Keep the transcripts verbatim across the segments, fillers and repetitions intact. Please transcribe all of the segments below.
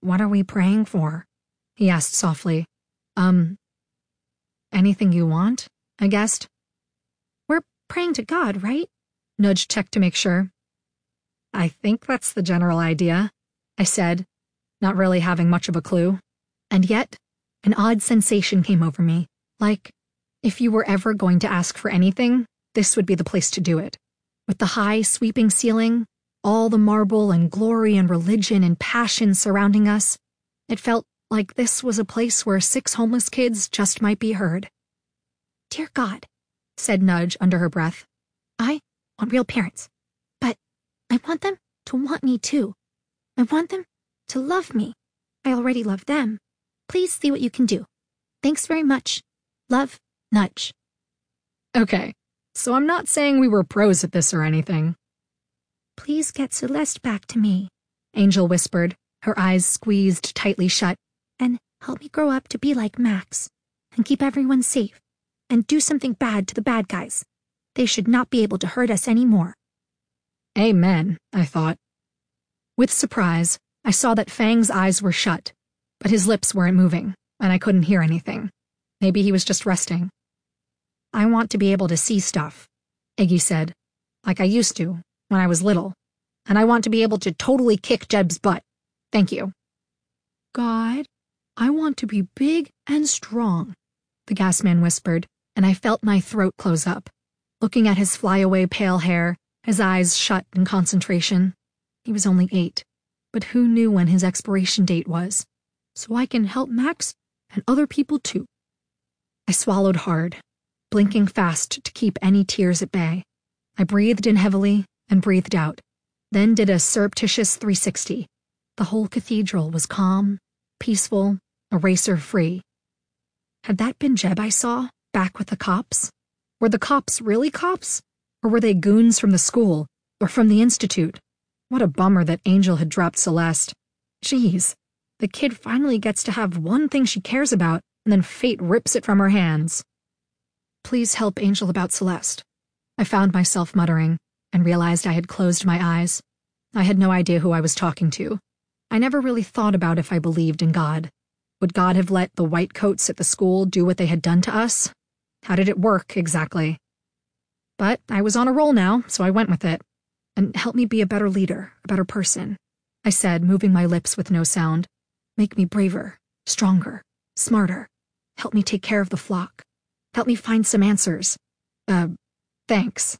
What are we praying for? He asked softly. Um, anything you want, I guessed. We're praying to God, right? Nudge checked to make sure. I think that's the general idea, I said, not really having much of a clue. And yet, an odd sensation came over me, like, if you were ever going to ask for anything, this would be the place to do it. With the high, sweeping ceiling, all the marble and glory and religion and passion surrounding us, it felt like this was a place where six homeless kids just might be heard. Dear God, said Nudge under her breath, I want real parents, but I want them to want me too. I want them to love me. I already love them. Please see what you can do. Thanks very much. Love, Nudge. Okay, so I'm not saying we were pros at this or anything. Please get Celeste back to me, Angel whispered, her eyes squeezed tightly shut, and help me grow up to be like Max, and keep everyone safe, and do something bad to the bad guys. They should not be able to hurt us anymore. Amen, I thought. With surprise, I saw that Fang's eyes were shut, but his lips weren't moving, and I couldn't hear anything. Maybe he was just resting. I want to be able to see stuff, Iggy said, like I used to when I was little, and I want to be able to totally kick Jeb's butt. Thank you. God, I want to be big and strong, the gas man whispered, and I felt my throat close up. Looking at his flyaway pale hair, his eyes shut in concentration. He was only eight, but who knew when his expiration date was? So I can help Max and other people too. I swallowed hard, blinking fast to keep any tears at bay. I breathed in heavily and breathed out, then did a surreptitious three sixty. The whole cathedral was calm, peaceful, eraser-free. Had that been Jeb I saw, back with the cops? Were the cops really cops? Or were they goons from the school, or from the institute? What a bummer that Angel had dropped Celeste. Jeez, the kid finally gets to have one thing she cares about, and then fate rips it from her hands. Please help Angel about Celeste. I found myself muttering, and realized I had closed my eyes. I had no idea who I was talking to. I never really thought about if I believed in God. Would God have let the white coats at the school do what they had done to us? How did it work, exactly? But I was on a roll now, so I went with it. And help me be a better leader, a better person, I said, moving my lips with no sound. Make me braver, stronger, smarter. Help me take care of the flock. Help me find some answers. Uh, thanks.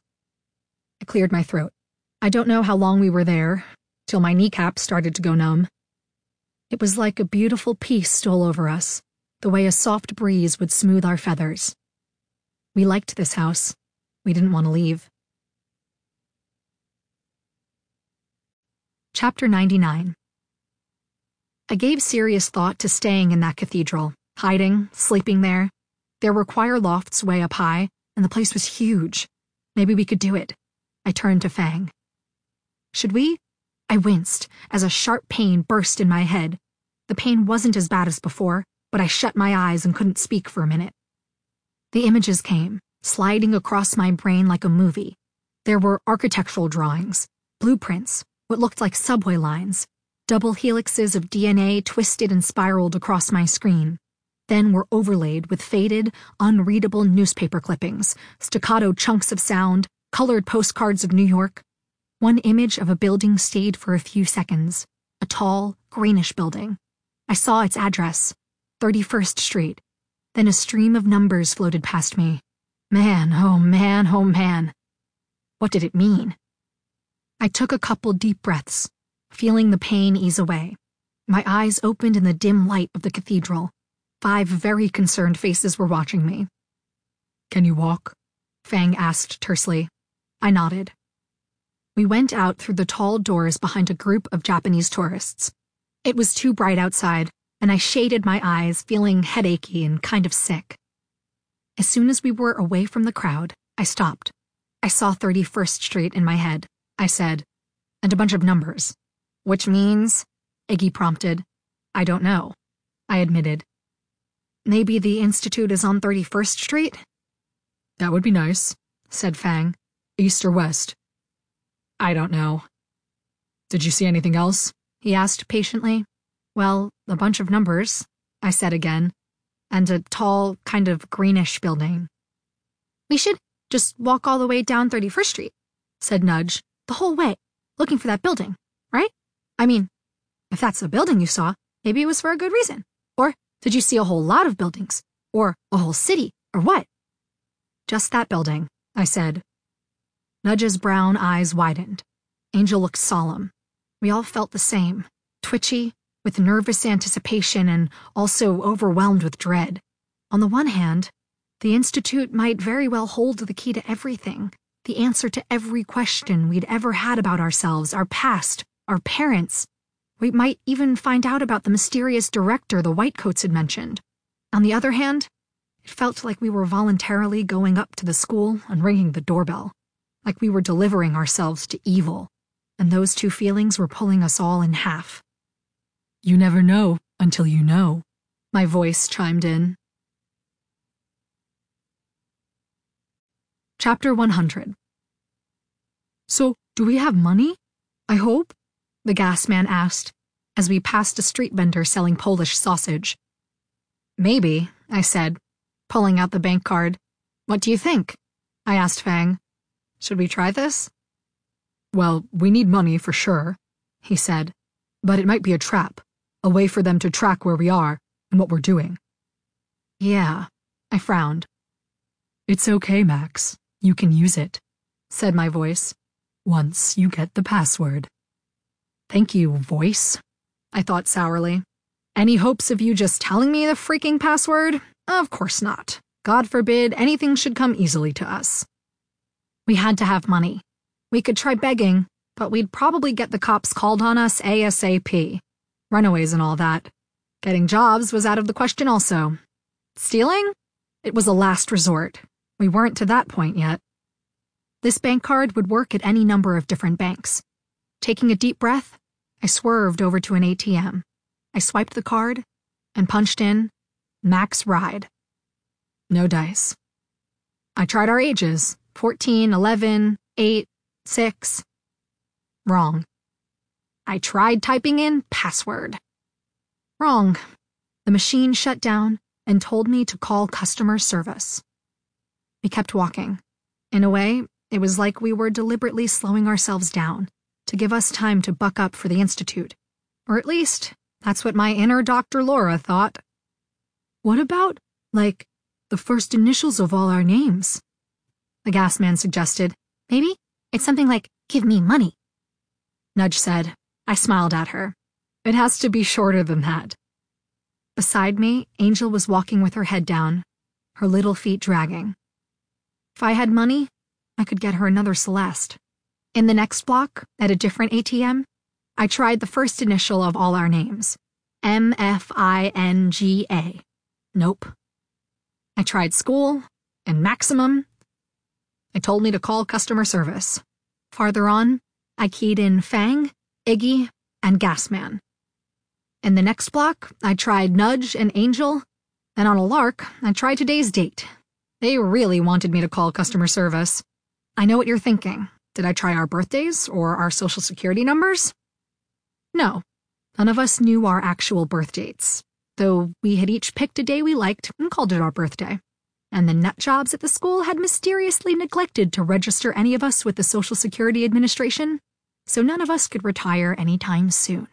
I cleared my throat. I don't know how long we were there, till my kneecaps started to go numb. It was like a beautiful peace stole over us, the way a soft breeze would smooth our feathers. We liked this house. We didn't want to leave. Chapter ninety-nine. I gave serious thought to staying in that cathedral, hiding, sleeping there. There were choir lofts way up high, and the place was huge. Maybe we could do it. I turned to Fang. Should we? I winced as a sharp pain burst in my head. The pain wasn't as bad as before, but I shut my eyes and couldn't speak for a minute. The images came, sliding across my brain like a movie. There were architectural drawings, blueprints, what looked like subway lines, double helixes of D N A twisted and spiraled across my screen. Then were overlaid with faded, unreadable newspaper clippings, staccato chunks of sound, colored postcards of New York. One image of a building stayed for a few seconds, a tall, greenish building. I saw its address, thirty-first Street. Then a stream of numbers floated past me. Man, oh man, oh man. What did it mean? I took a couple deep breaths, feeling the pain ease away. My eyes opened in the dim light of the cathedral. Five very concerned faces were watching me. Can you walk? Fang asked tersely. I nodded. We went out through the tall doors behind a group of Japanese tourists. It was too bright outside, and I shaded my eyes, feeling headachy and kind of sick. As soon as we were away from the crowd, I stopped. I saw thirty-first Street in my head. I said, and a bunch of numbers. Which means? Iggy prompted. I don't know, I admitted. Maybe the Institute is on thirty-first Street? That would be nice, said Fang. East or west? I don't know. Did you see anything else? He asked patiently. Well, a bunch of numbers, I said again, and a tall, kind of greenish building. We should just walk all the way down thirty-first Street, said Nudge, the whole way, looking for that building, right? I mean, if that's the building you saw, maybe it was for a good reason. Or did you see a whole lot of buildings? Or a whole city? Or what? Just that building, I said. Nudge's brown eyes widened. Angel looked solemn. We all felt the same, twitchy, with nervous anticipation and also overwhelmed with dread. On the one hand, the Institute might very well hold the key to everything, the answer to every question we'd ever had about ourselves, our past, our parents. We might even find out about the mysterious director the Whitecoats had mentioned. On the other hand, it felt like we were voluntarily going up to the school and ringing the doorbell, like we were delivering ourselves to evil, and those two feelings were pulling us all in half. You never know until you know, my voice chimed in. Chapter one hundred. So, do we have money? I hope? The gas man asked, as we passed a street vendor selling Polish sausage. Maybe, I said, pulling out the bank card. What do you think? I asked Fang. Should we try this? Well, we need money for sure, he said, but it might be a trap, a way for them to track where we are and what we're doing. Yeah, I frowned. It's okay, Max. You can use it, said my voice, once you get the password. Thank you, voice, I thought sourly. Any hopes of you just telling me the freaking password? Of course not. God forbid anything should come easily to us. We had to have money. We could try begging, but we'd probably get the cops called on us ASAP. Runaways and all that. Getting jobs was out of the question also. Stealing? It was a last resort. We weren't to that point yet. This bank card would work at any number of different banks. Taking a deep breath, I swerved over to an A T M. I swiped the card and punched in Max Ride. No dice. I tried our ages, fourteen, eleven, eight, six. Wrong. I tried typing in password. Wrong. The machine shut down and told me to call customer service. We kept walking. In a way, it was like we were deliberately slowing ourselves down to give us time to buck up for the Institute. Or at least, that's what my inner Doctor Laura thought. What about, like, the first initials of all our names? The gas man suggested. Maybe it's something like, give me money. Nudge said. I smiled at her. It has to be shorter than that. Beside me, Angel was walking with her head down, her little feet dragging. If I had money, I could get her another Celeste. In the next block, at a different A T M, I tried the first initial of all our names. M F I N G A. Nope. I tried school and maximum. It told me to call customer service. Farther on, I keyed in Fang, Iggy, and Gasman. In the next block, I tried Nudge and Angel, and on a lark, I tried today's date. They really wanted me to call customer service. I know what you're thinking. Did I try our birthdays or our social security numbers? No, none of us knew our actual birth dates, though we had each picked a day we liked and called it our birthday. And the nut jobs at the school had mysteriously neglected to register any of us with the Social Security Administration, so none of us could retire anytime soon.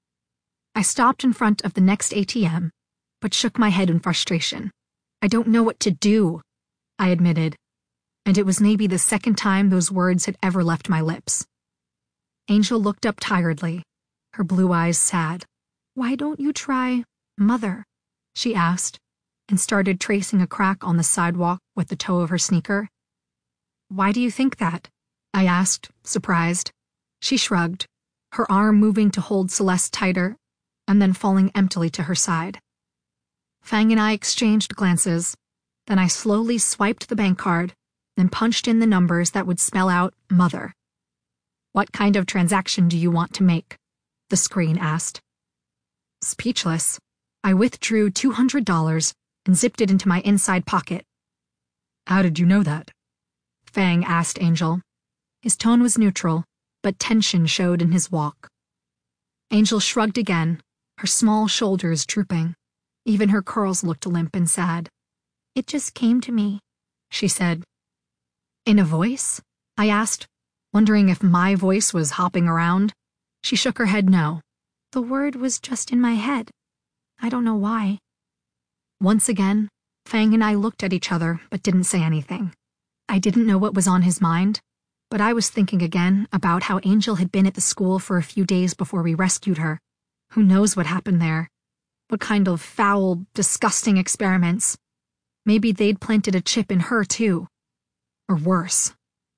I stopped in front of the next A T M, but shook my head in frustration. I don't know what to do, I admitted, and it was maybe the second time those words had ever left my lips. Angel looked up tiredly, her blue eyes sad. Why don't you try Mother? She asked, and started tracing a crack on the sidewalk with the toe of her sneaker. Why do you think that? I asked, surprised. She shrugged, her arm moving to hold Celeste tighter, and then falling emptily to her side. Fang and I exchanged glances. Then I slowly swiped the bank card, then punched in the numbers that would spell out Mother. What kind of transaction do you want to make? The screen asked. Speechless, I withdrew two hundred dollars and zipped it into my inside pocket. How did you know that? Fang asked Angel. His tone was neutral, but tension showed in his walk. Angel shrugged again, her small shoulders drooping. Even her curls looked limp and sad. "It just came to me," she said. "In a voice?" I asked, wondering if my voice was hopping around. She shook her head no. "The word was just in my head. I don't know why." Once again, Fang and I looked at each other but didn't say anything. I didn't know what was on his mind, but I was thinking again about how Angel had been at the school for a few days before we rescued her. Who knows what happened there? What kind of foul, disgusting experiments? Maybe they'd planted a chip in her, too. Or worse.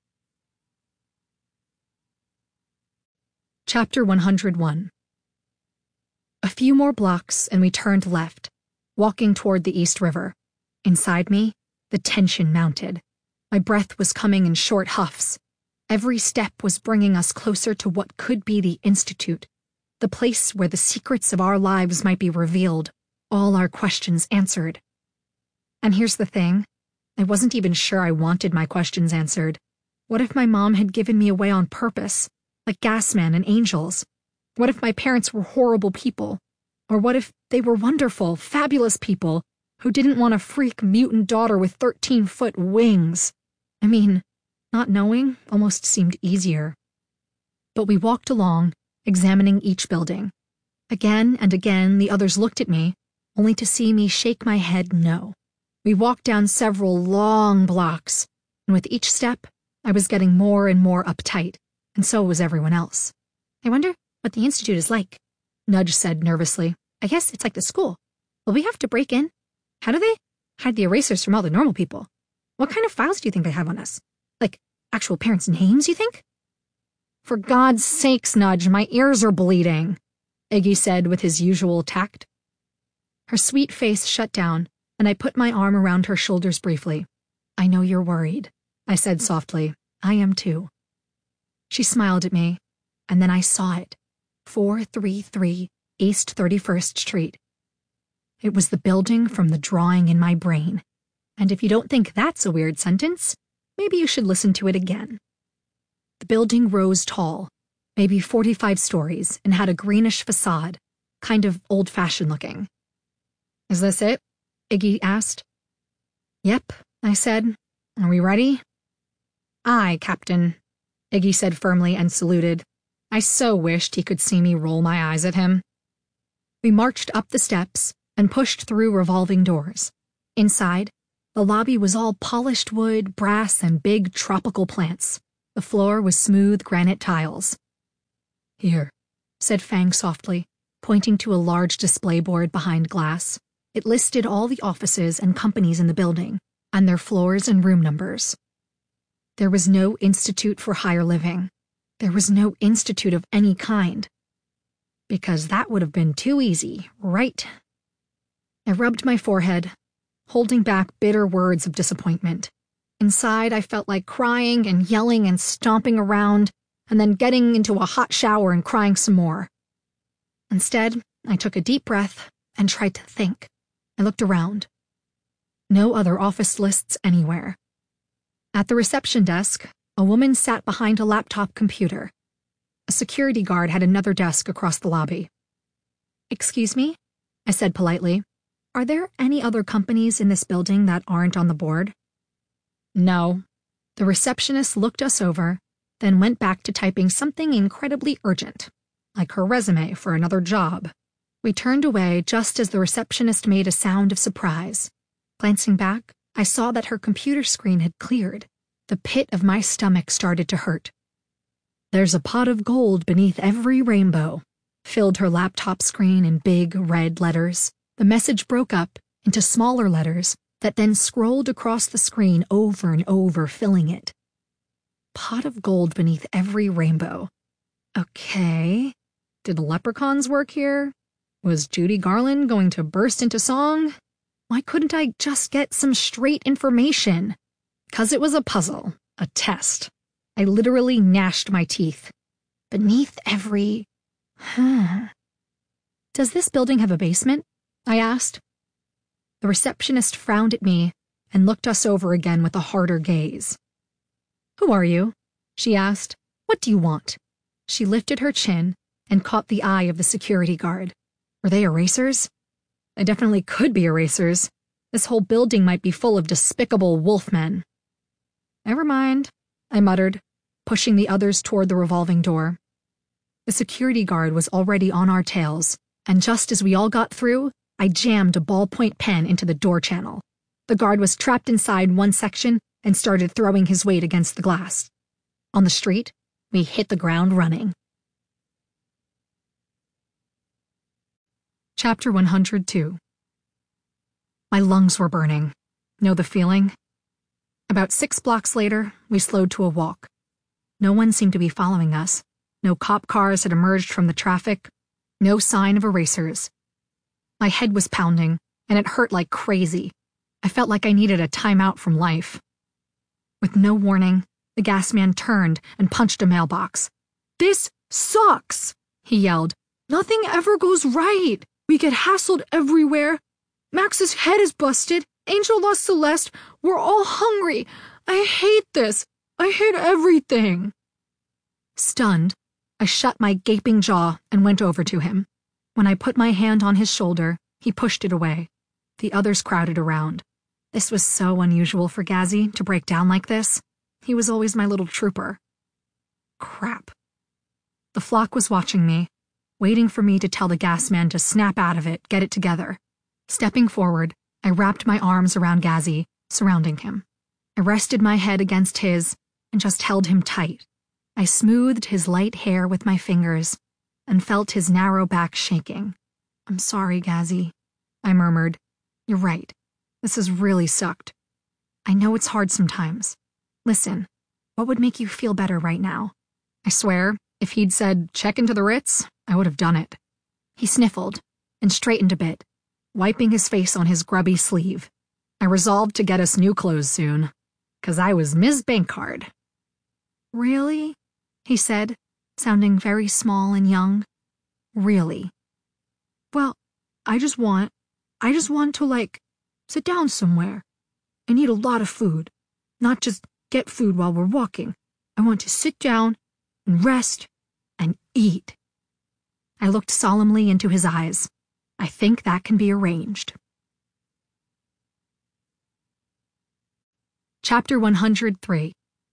Chapter one hundred one. A few more blocks and we turned left, walking toward the East River. Inside me, the tension mounted. My breath was coming in short huffs. Every step was bringing us closer to what could be the Institute, the place where the secrets of our lives might be revealed, all our questions answered. And here's the thing, I wasn't even sure I wanted my questions answered. What if my mom had given me away on purpose, like Gasman and Angels? What if my parents were horrible people? Or what if they were wonderful, fabulous people who didn't want a freak mutant daughter with thirteen-foot wings? I mean, not knowing almost seemed easier. But we walked along, examining each building. Again and again the others looked at me, only to see me shake my head no. We walked down several long blocks, and with each step, I was getting more and more uptight, and so was everyone else. "I wonder what the Institute is like," Nudge said nervously. "I guess it's like the school. Will we have to break in? How do they hide the erasers from all the normal people? What kind of files do you think they have on us? Like, actual parents' names, you think?" "For God's sakes, Nudge, my ears are bleeding," Iggy said with his usual tact. Her sweet face shut down, and I put my arm around her shoulders briefly. "I know you're worried," I said softly. "I am too." She smiled at me, and then I saw it. four thirty-three East thirty-first Street. It was the building from the drawing in my brain. And if you don't think that's a weird sentence, maybe you should listen to it again. The building rose tall, maybe forty-five stories, and had a greenish facade, kind of old-fashioned looking. "Is this it?" Iggy asked. "Yep," I said. "Are we ready?" "Aye, Captain," Iggy said firmly and saluted. I so wished he could see me roll my eyes at him. We marched up the steps and pushed through revolving doors. Inside, the lobby was all polished wood, brass, and big tropical plants. The floor was smooth granite tiles. "Here," said Fang softly, pointing to a large display board behind glass. It listed all the offices and companies in the building, and their floors and room numbers. There was no institute for higher living. There was no institute of any kind. Because that would have been too easy, right? I rubbed my forehead, holding back bitter words of disappointment. Inside, I felt like crying and yelling and stomping around, and then getting into a hot shower and crying some more. Instead, I took a deep breath and tried to think. I looked around. No other office lists anywhere. At the reception desk, a woman sat behind a laptop computer. A security guard had another desk across the lobby. "Excuse me?" I said politely. "Are there any other companies in this building that aren't on the board?" "No." The receptionist looked us over, then went back to typing something incredibly urgent, like her resume for another job. We turned away just as the receptionist made a sound of surprise. Glancing back, I saw that her computer screen had cleared. The pit of my stomach started to hurt. "There's a pot of gold beneath every rainbow," filled her laptop screen in big red letters. The message broke up into smaller letters that then scrolled across the screen over and over, filling it. Pot of gold beneath every rainbow. Okay. Did the leprechauns work here? Was Judy Garland going to burst into song? Why couldn't I just get some straight information? 'Cause it was a puzzle, a test. I literally gnashed my teeth. Beneath every... Huh. "Does this building have a basement?" I asked. The receptionist frowned at me and looked us over again with a harder gaze. "Who are you?" she asked. "What do you want?" She lifted her chin and caught the eye of the security guard. Were they erasers? They definitely could be erasers. This whole building might be full of despicable wolfmen. Never mind, I muttered, pushing the others toward the revolving door. The security guard was already on our tails, and just as we all got through, I jammed a ballpoint pen into the door channel. The guard was trapped inside one section and started throwing his weight against the glass. On the street, we hit the ground running. Chapter one hundred two. My lungs were burning. Know the feeling? About six blocks later, we slowed to a walk. No one seemed to be following us. No cop cars had emerged from the traffic. No sign of erasers. My head was pounding, and it hurt like crazy. I felt like I needed a timeout from life. With no warning, the gas man turned and punched a mailbox. "This sucks!" he yelled. "Nothing ever goes right. We get hassled everywhere. Max's head is busted. Angel lost Celeste. We're all hungry. I hate this. I hate everything." Stunned, I shut my gaping jaw and went over to him. When I put my hand on his shoulder, he pushed it away. The others crowded around. This was so unusual for Gazzy to break down like this. He was always my little trooper. Crap. The flock was watching me, waiting for me to tell the gas man to snap out of it, get it together. Stepping forward, I wrapped my arms around Gazzy, surrounding him. I rested my head against his and just held him tight. I smoothed his light hair with my fingers and felt his narrow back shaking. "I'm sorry, Gazzy," I murmured. "You're right. This has really sucked. I know it's hard sometimes. Listen, what would make you feel better right now?" I swear, if he'd said, "Check into the Ritz," I would have done it. He sniffled and straightened a bit, wiping his face on his grubby sleeve. I resolved to get us new clothes soon, 'cause I was Miz Bankcard. "Really?" he said, sounding very small and young. "Really? Well, I just want, I just want to, like, sit down somewhere and eat a lot of food, not just get food while we're walking. I want to sit down and rest and eat." I looked solemnly into his eyes. I think that can be arranged. Chapter one hundred three.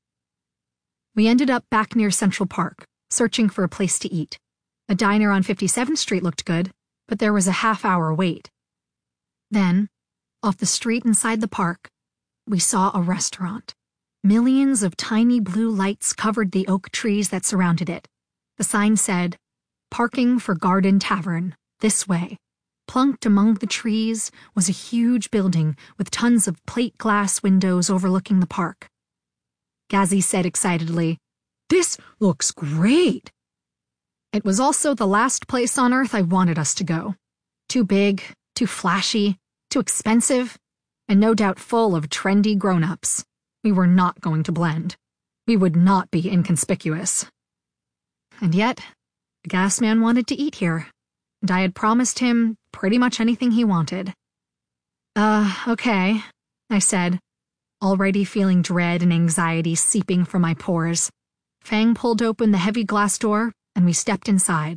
We ended up back near Central Park, searching for a place to eat. A diner on fifty-seventh Street looked good, but there was a half-hour wait. Then, off the street inside the park, we saw a restaurant. Millions of tiny blue lights covered the oak trees that surrounded it. The sign said, "Parking for Garden Tavern, this way." Plunked among the trees was a huge building with tons of plate glass windows overlooking the park. Gazzy said excitedly, "This looks great." It was also the last place on Earth I wanted us to go. Too big, too flashy, too expensive, and no doubt full of trendy grown-ups. We were not going to blend. We would not be inconspicuous. And yet, the gas man wanted to eat here, and I had promised him pretty much anything he wanted. Uh, okay, I said, already feeling dread and anxiety seeping from my pores. Fang pulled open the heavy glass door, and we stepped inside.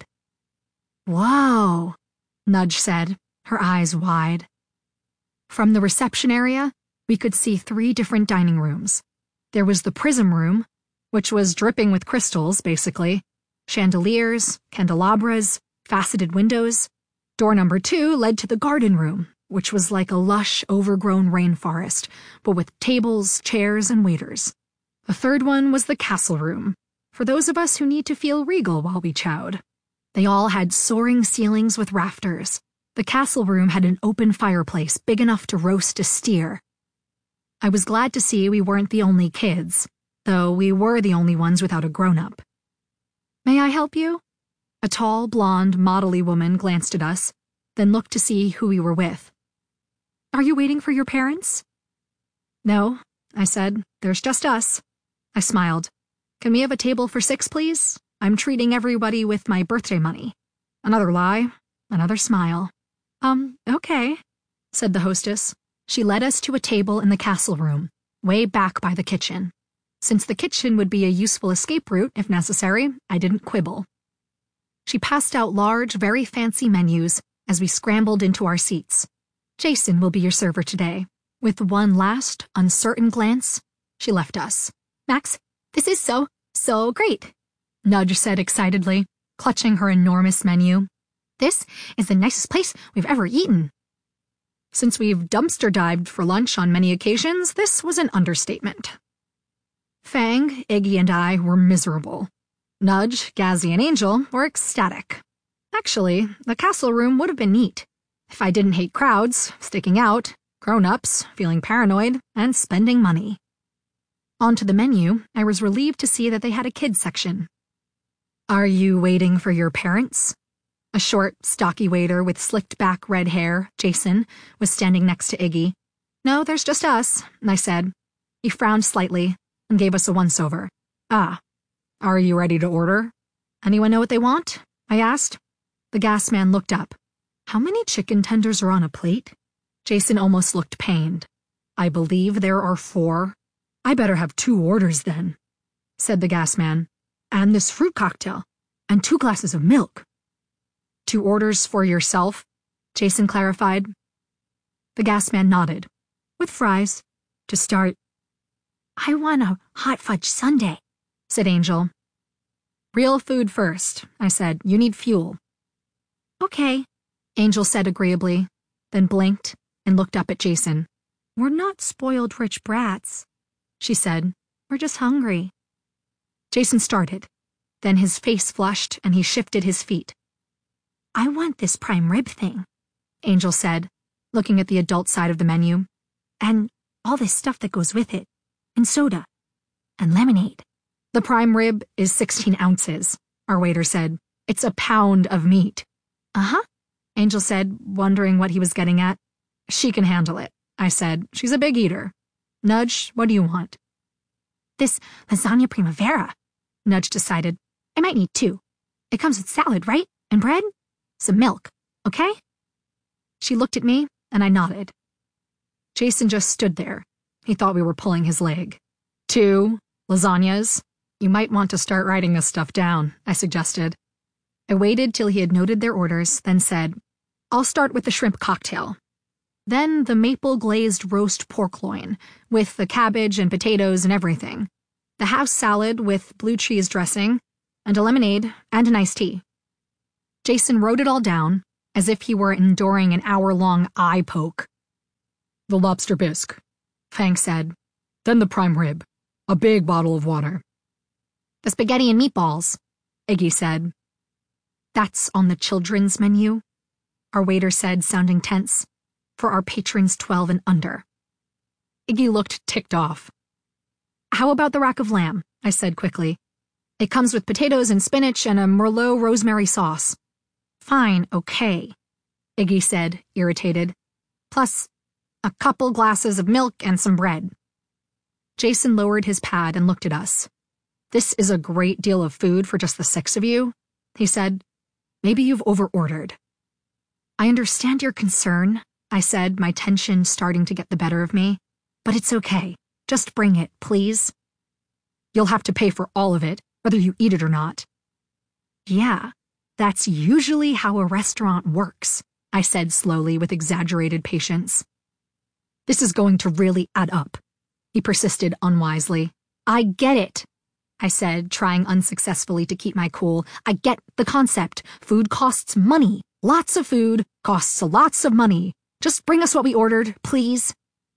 "Whoa," Nudge said, her eyes wide. From the reception area, we could see three different dining rooms. There was the prism room, which was dripping with crystals, basically. Chandeliers, candelabras, faceted windows. Door number two led to the garden room, which was like a lush, overgrown rainforest, but with tables, chairs, and waiters. The third one was the castle room, for those of us who need to feel regal while we chowed. They all had soaring ceilings with rafters. The castle room had an open fireplace big enough to roast a steer. I was glad to see we weren't the only kids, though we were the only ones without a grown-up. "May I help you?" A tall, blonde, modelly woman glanced at us, then looked to see who we were with. "Are you waiting for your parents?" "No," I said. "There's just us." I smiled. "Can we have a table for six, please? I'm treating everybody with my birthday money." Another lie, another smile. Um, okay, said the hostess. She led us to a table in the castle room, way back by the kitchen. Since the kitchen would be a useful escape route, if necessary, I didn't quibble. She passed out large, very fancy menus, as we scrambled into our seats. Jason will be your server today. With one last, uncertain glance, she left us. Max, this is so, so great, Nudge said excitedly, clutching her enormous menu. This is the nicest place we've ever eaten. Since we've dumpster dived for lunch on many occasions, this was an understatement. Fang, Iggy, and I were miserable. Nudge, Gazzy, and Angel were ecstatic. Actually, the castle room would have been neat if I didn't hate crowds, sticking out, grown-ups, feeling paranoid, and spending money. Onto the menu, I was relieved to see that they had a kids section. Are you waiting for your parents? A short, stocky waiter with slicked-back red hair, Jason, was standing next to Iggy. No, there's just us, I said. He frowned slightly and gave us a once-over. Ah, are you ready to order? Anyone know what they want? I asked. The gas man looked up. How many chicken tenders are on a plate? Jason almost looked pained. I believe there are four. I better have two orders then, said the gas man. And this fruit cocktail, and two glasses of milk. Two orders for yourself, Jason clarified. The gas man nodded. With fries, to start. I want a hot fudge sundae, said Angel. Real food first, I said. You need fuel. Okay, Angel said agreeably, then blinked and looked up at Jason. We're not spoiled rich brats, she said. We're just hungry. Jason started. Then his face flushed and he shifted his feet. I want this prime rib thing, Angel said, looking at the adult side of the menu. And all this stuff that goes with it. And soda. And lemonade. The prime rib is sixteen ounces, our waiter said. It's a pound of meat. Uh-huh, Angel said, wondering what he was getting at. She can handle it, I said. She's a big eater. Nudge, what do you want? This lasagna primavera, Nudge decided. I might need two. It comes with salad, right? And bread? Some milk, okay? She looked at me, and I nodded. Jason just stood there. He thought we were pulling his leg. Two lasagnas? You might want to start writing this stuff down, I suggested. I waited till he had noted their orders, then said, I'll start with the shrimp cocktail. Then the maple-glazed roast pork loin, with the cabbage and potatoes and everything. The house salad with blue cheese dressing, and a lemonade and an iced tea. Jason wrote it all down, as if he were enduring an hour-long eye poke. The lobster bisque, Fang said. Then the prime rib. A big bottle of water. The spaghetti and meatballs, Iggy said. That's on the children's menu, our waiter said, sounding tense. For our patrons twelve and under. Iggy looked ticked off. How about the rack of lamb? I said quickly. It comes with potatoes and spinach and a Merlot rosemary sauce. Fine, okay, Iggy said, irritated. Plus, a couple glasses of milk and some bread. Jason lowered his pad and looked at us. This is a great deal of food for just the six of you, he said. Maybe you've overordered. I understand your concern, I said, my tension starting to get the better of me. But it's okay. Just bring it, please. You'll have to pay for all of it, whether you eat it or not. Yeah, that's usually how a restaurant works, I said slowly with exaggerated patience. This is going to really add up, he persisted unwisely. I get it, I said, trying unsuccessfully to keep my cool. I get the concept. Food costs money. Lots of food costs lots of money. Just bring us what we ordered, please.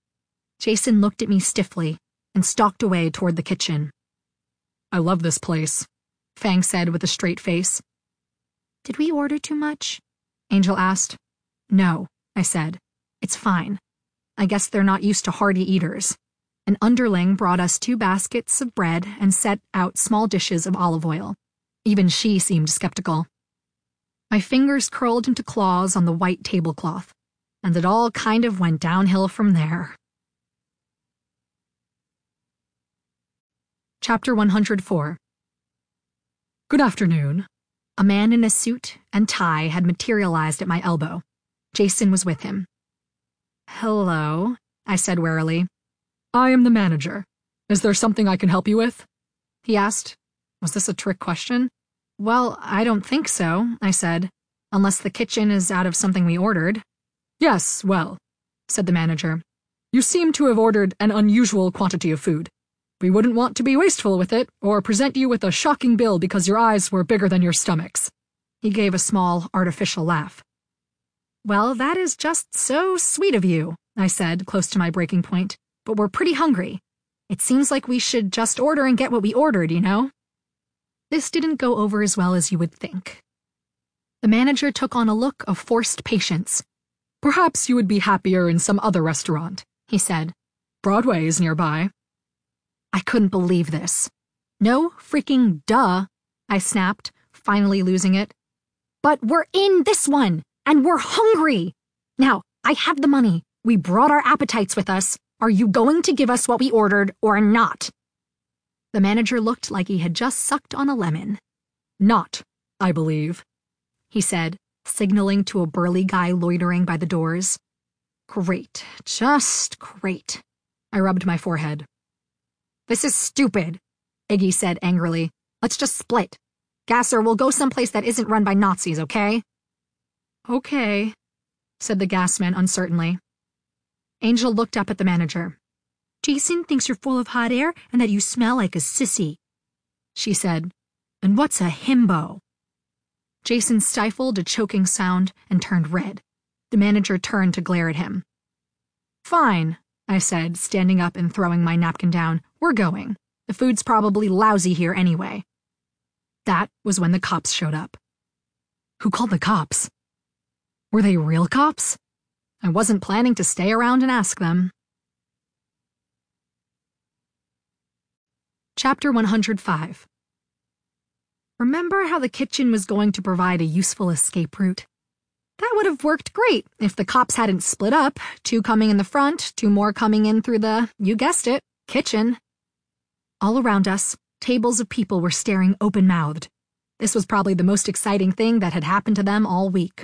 Jason looked at me stiffly and stalked away toward the kitchen. I love this place, Fang said with a straight face. Did we order too much? Angel asked. No, I said. It's fine. I guess they're not used to hearty eaters. An underling brought us two baskets of bread and set out small dishes of olive oil. Even she seemed skeptical. My fingers curled into claws on the white tablecloth, and it all kind of went downhill from there. Chapter one hundred four. Good afternoon. A man in a suit and tie had materialized at my elbow. Jason was with him. Hello, I said warily. I am the manager. Is there something I can help you with? He asked. Was this a trick question? Well, I don't think so, I said. Unless the kitchen is out of something we ordered. Yes, well, said the manager. You seem to have ordered an unusual quantity of food. We wouldn't want to be wasteful with it, or present you with a shocking bill because your eyes were bigger than your stomachs. He gave a small, artificial laugh. Well, that is just so sweet of you, I said, close to my breaking point, but we're pretty hungry. It seems like we should just order and get what we ordered, you know? This didn't go over as well as you would think. The manager took on a look of forced patience. Perhaps you would be happier in some other restaurant, he said. Broadway is nearby. I couldn't believe this. No freaking duh, I snapped, finally losing it. But we're in this one, and we're hungry. Now, I have the money. We brought our appetites with us. Are you going to give us what we ordered or not? The manager looked like he had just sucked on a lemon. Not, I believe, he said, signaling to a burly guy loitering by the doors. Great, just great. I rubbed my forehead. This is stupid, Iggy said angrily. Let's just split. Gasser, we'll go someplace that isn't run by Nazis, okay? Okay, said the gasman uncertainly. Angel looked up at the manager. Jason thinks you're full of hot air and that you smell like a sissy, she said. And what's a himbo? Jason stifled a choking sound and turned red. The manager turned to glare at him. Fine, I said, standing up and throwing my napkin down. We're going. The food's probably lousy here anyway. That was when the cops showed up. Who called the cops? Were they real cops? I wasn't planning to stay around and ask them. Chapter one hundred five. Remember how the kitchen was going to provide a useful escape route? That would have worked great if the cops hadn't split up, two coming in the front, two more coming in through the, you guessed it, kitchen. All around us, tables of people were staring open-mouthed. This was probably the most exciting thing that had happened to them all week.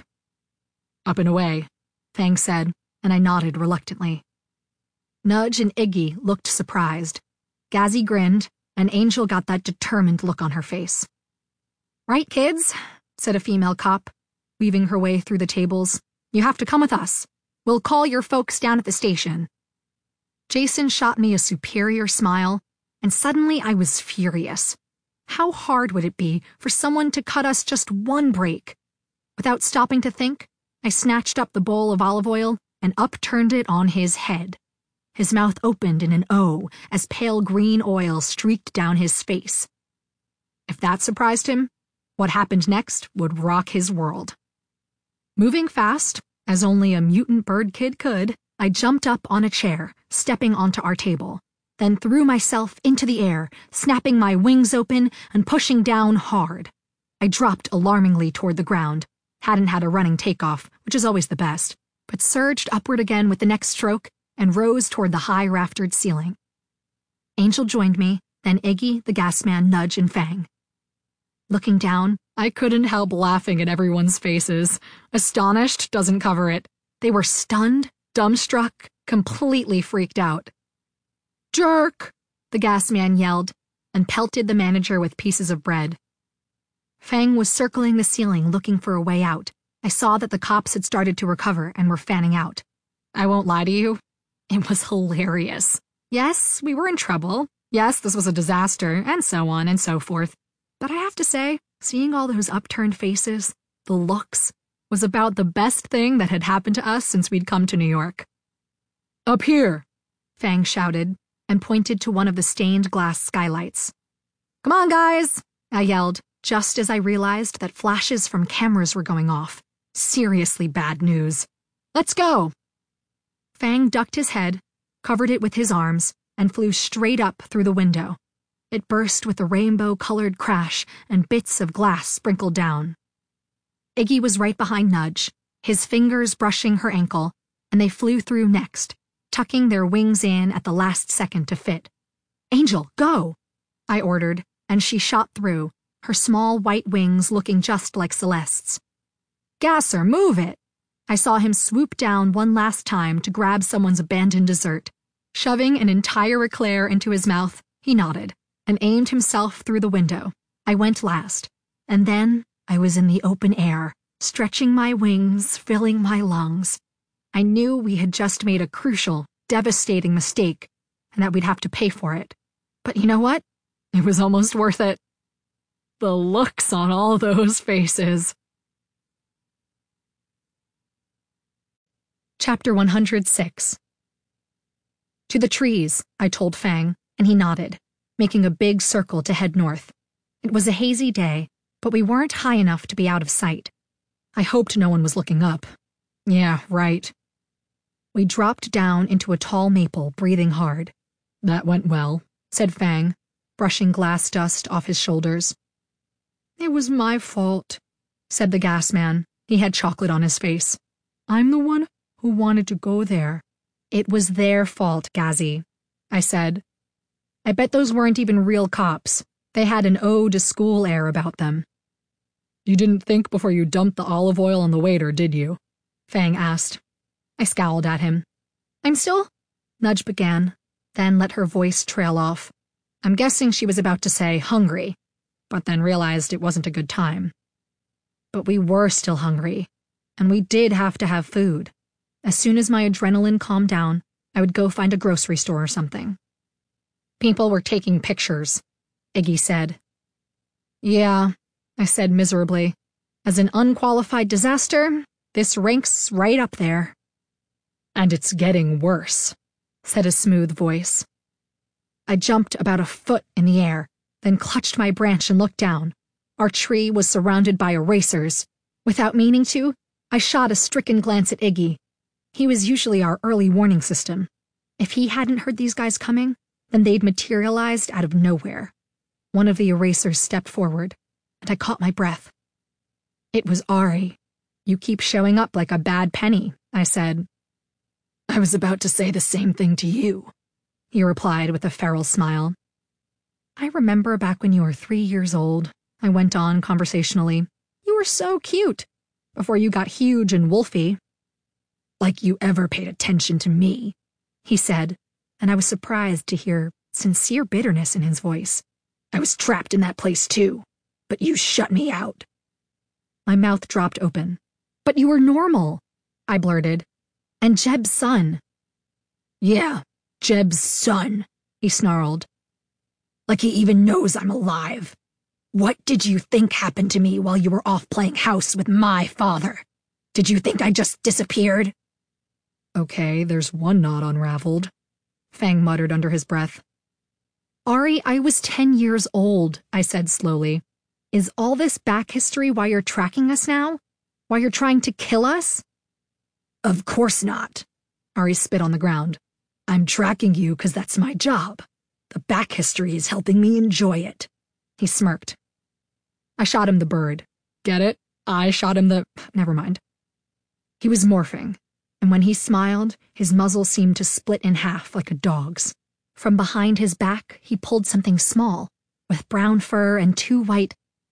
Up and away, Fang said, and I nodded reluctantly. Nudge and Iggy looked surprised. Gazzy grinned, and Angel got that determined look on her face. Right, kids, said a female cop, weaving her way through the tables. You have to come with us. We'll call your folks down at the station. Jason shot me a superior smile, and suddenly I was furious. How hard would it be for someone to cut us just one break? Without stopping to think, I snatched up the bowl of olive oil and upturned it on his head. His mouth opened in an O as pale green oil streaked down his face. If that surprised him, what happened next would rock his world. Moving fast, as only a mutant bird kid could, I jumped up on a chair, stepping onto our table, then threw myself into the air, snapping my wings open and pushing down hard. I dropped alarmingly toward the ground, hadn't had a running takeoff, which is always the best, but surged upward again with the next stroke and rose toward the high raftered ceiling. Angel joined me, then Iggy, the gasman, Nudge, and Fang. Looking down, I couldn't help laughing at everyone's faces. Astonished doesn't cover it. They were stunned, dumbstruck, completely freaked out. Jerk! The gasman yelled, and pelted the manager with pieces of bread. Fang was circling the ceiling looking for a way out. I saw that the cops had started to recover and were fanning out. I won't lie to you, it was hilarious. Yes, we were in trouble. Yes, this was a disaster, and so on and so forth. But I have to say, seeing all those upturned faces, the looks, was about the best thing that had happened to us since we'd come to New York. Up here, Fang shouted, and pointed to one of the stained glass skylights. Come on, guys, I yelled, just as I realized that flashes from cameras were going off. Seriously bad news. Let's go! Fang ducked his head, covered it with his arms, and flew straight up through the window. It burst with a rainbow-colored crash, and bits of glass sprinkled down. Iggy was right behind Nudge, his fingers brushing her ankle, and they flew through next, tucking their wings in at the last second to fit. Angel, go! I ordered, and she shot through, her small white wings looking just like Celeste's. Gasser, move it! I saw him swoop down one last time to grab someone's abandoned dessert. Shoving an entire eclair into his mouth, he nodded and aimed himself through the window. I went last, and then I was in the open air, stretching my wings, filling my lungs. I knew we had just made a crucial, devastating mistake, and that we'd have to pay for it. But you know what? It was almost worth it. The looks on all those faces. Chapter one hundred six. To the trees, I told Fang, and he nodded, making a big circle to head north. It was a hazy day, but we weren't high enough to be out of sight. I hoped no one was looking up. Yeah, right. We dropped down into a tall maple, breathing hard. That went well, said Fang, brushing glass dust off his shoulders. It was my fault, said the gas man. He had chocolate on his face. I'm the one who wanted to go there. It was their fault, Gazzy, I said. I bet those weren't even real cops. They had an ode to school air about them. You didn't think before you dumped the olive oil on the waiter, did you? Fang asked. I scowled at him. I'm still... Nudge began, then let her voice trail off. I'm guessing she was about to say hungry, but then realized it wasn't a good time. But we were still hungry, and we did have to have food. As soon as my adrenaline calmed down, I would go find a grocery store or something. People were taking pictures, Iggy said. Yeah, I said miserably. As an unqualified disaster, this ranks right up there. And it's getting worse, said a smooth voice. I jumped about a foot in the air, then clutched my branch and looked down. Our tree was surrounded by erasers. Without meaning to, I shot a stricken glance at Iggy. He was usually our early warning system. If he hadn't heard these guys coming, then they'd materialized out of nowhere. One of the erasers stepped forward, and I caught my breath. It was Ari. You keep showing up like a bad penny, I said. I was about to say the same thing to you, he replied with a feral smile. I remember back when you were three years old, I went on conversationally. You were so cute, before you got huge and wolfy. Like you ever paid attention to me, he said, and I was surprised to hear sincere bitterness in his voice. I was trapped in that place too, but you shut me out. My mouth dropped open. But you were normal, I blurted. And Jeb's son. Yeah, Jeb's son, he snarled. Like he even knows I'm alive. What did you think happened to me while you were off playing house with my father? Did you think I just disappeared? Okay, there's one knot unraveled, Fang muttered under his breath. Ari, I was ten years old, I said slowly. Is all this back history why you're tracking us now? Why you're trying to kill us? Of course not. Ari spit on the ground. I'm tracking you because that's my job. The back history is helping me enjoy it. He smirked. I shot him the bird. Get it? I shot him the... Never mind. He was morphing, and when he smiled, his muzzle seemed to split in half like a dog's. From behind his back, he pulled something small, with brown fur and two white...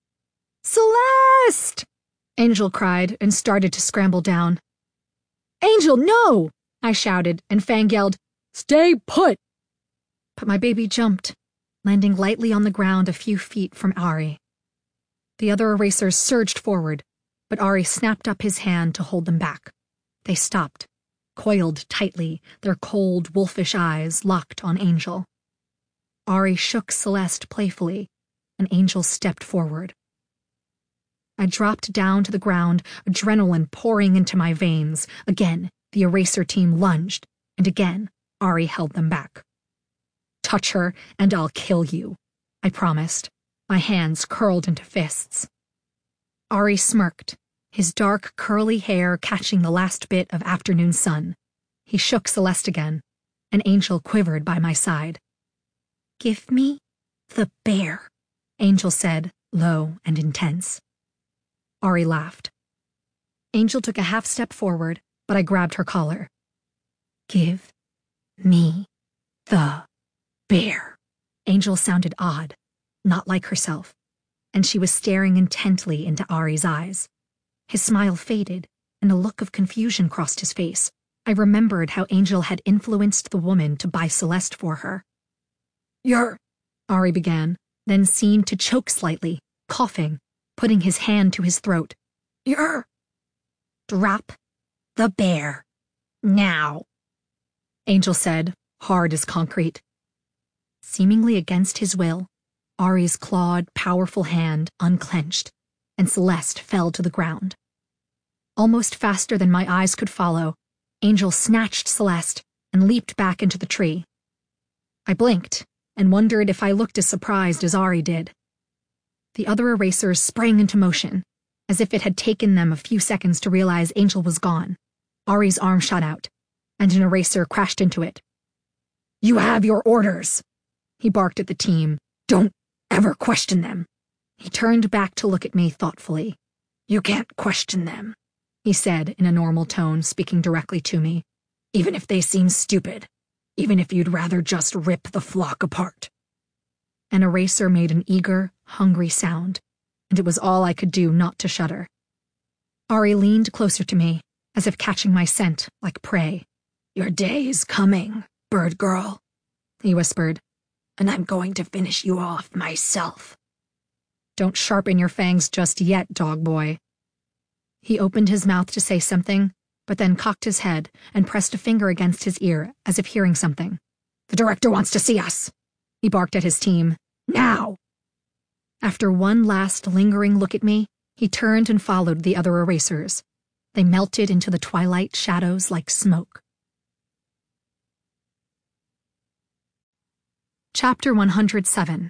Celeste! Angel cried and started to scramble down. Angel, no! I shouted, and Fang yelled, Stay put! But my baby jumped, landing lightly on the ground a few feet from Ari. The other erasers surged forward, but Ari snapped up his hand to hold them back. They stopped, coiled tightly, their cold, wolfish eyes locked on Angel. Ari shook Celeste playfully, and Angel stepped forward. I dropped down to the ground, adrenaline pouring into my veins. Again, the eraser team lunged, and again, Ari held them back. Touch her, and I'll kill you, I promised, my hands curled into fists. Ari smirked, his dark, curly hair catching the last bit of afternoon sun. He shook Celeste again, and Angel quivered by my side. Give me the bear, Angel said, low and intense. Ari laughed. Angel took a half step forward, but I grabbed her collar. Give me the bear. Angel sounded odd, not like herself, and she was staring intently into Ari's eyes. His smile faded, and a look of confusion crossed his face. I remembered how Angel had influenced the woman to buy Celeste for her. You're... Ari began, then seemed to choke slightly, coughing, putting his hand to his throat. You're... Drop the bear. Now, Angel said, hard as concrete. Seemingly against his will, Ari's clawed, powerful hand unclenched, and Celeste fell to the ground. Almost faster than my eyes could follow, Angel snatched Celeste and leaped back into the tree. I blinked and wondered if I looked as surprised as Ari did. The other erasers sprang into motion, as if it had taken them a few seconds to realize Angel was gone. Ari's arm shot out, and an eraser crashed into it. "You have your orders," he barked at the team. "Don't ever question them." He turned back to look at me thoughtfully. "You can't question them," he said in a normal tone, speaking directly to me. "Even if they seem stupid. Even if you'd rather just rip the flock apart." An eraser made an eager, hungry sound, and it was all I could do not to shudder. Ari leaned closer to me, as if catching my scent like prey. "Your day is coming, bird girl," he whispered, "and I'm going to finish you off myself." "Don't sharpen your fangs just yet, dog boy." He opened his mouth to say something, but then cocked his head and pressed a finger against his ear as if hearing something. "The director wants to see us," he barked at his team. "Now!" After one last lingering look at me, he turned and followed the other erasers. They melted into the twilight shadows like smoke. Chapter one hundred seven.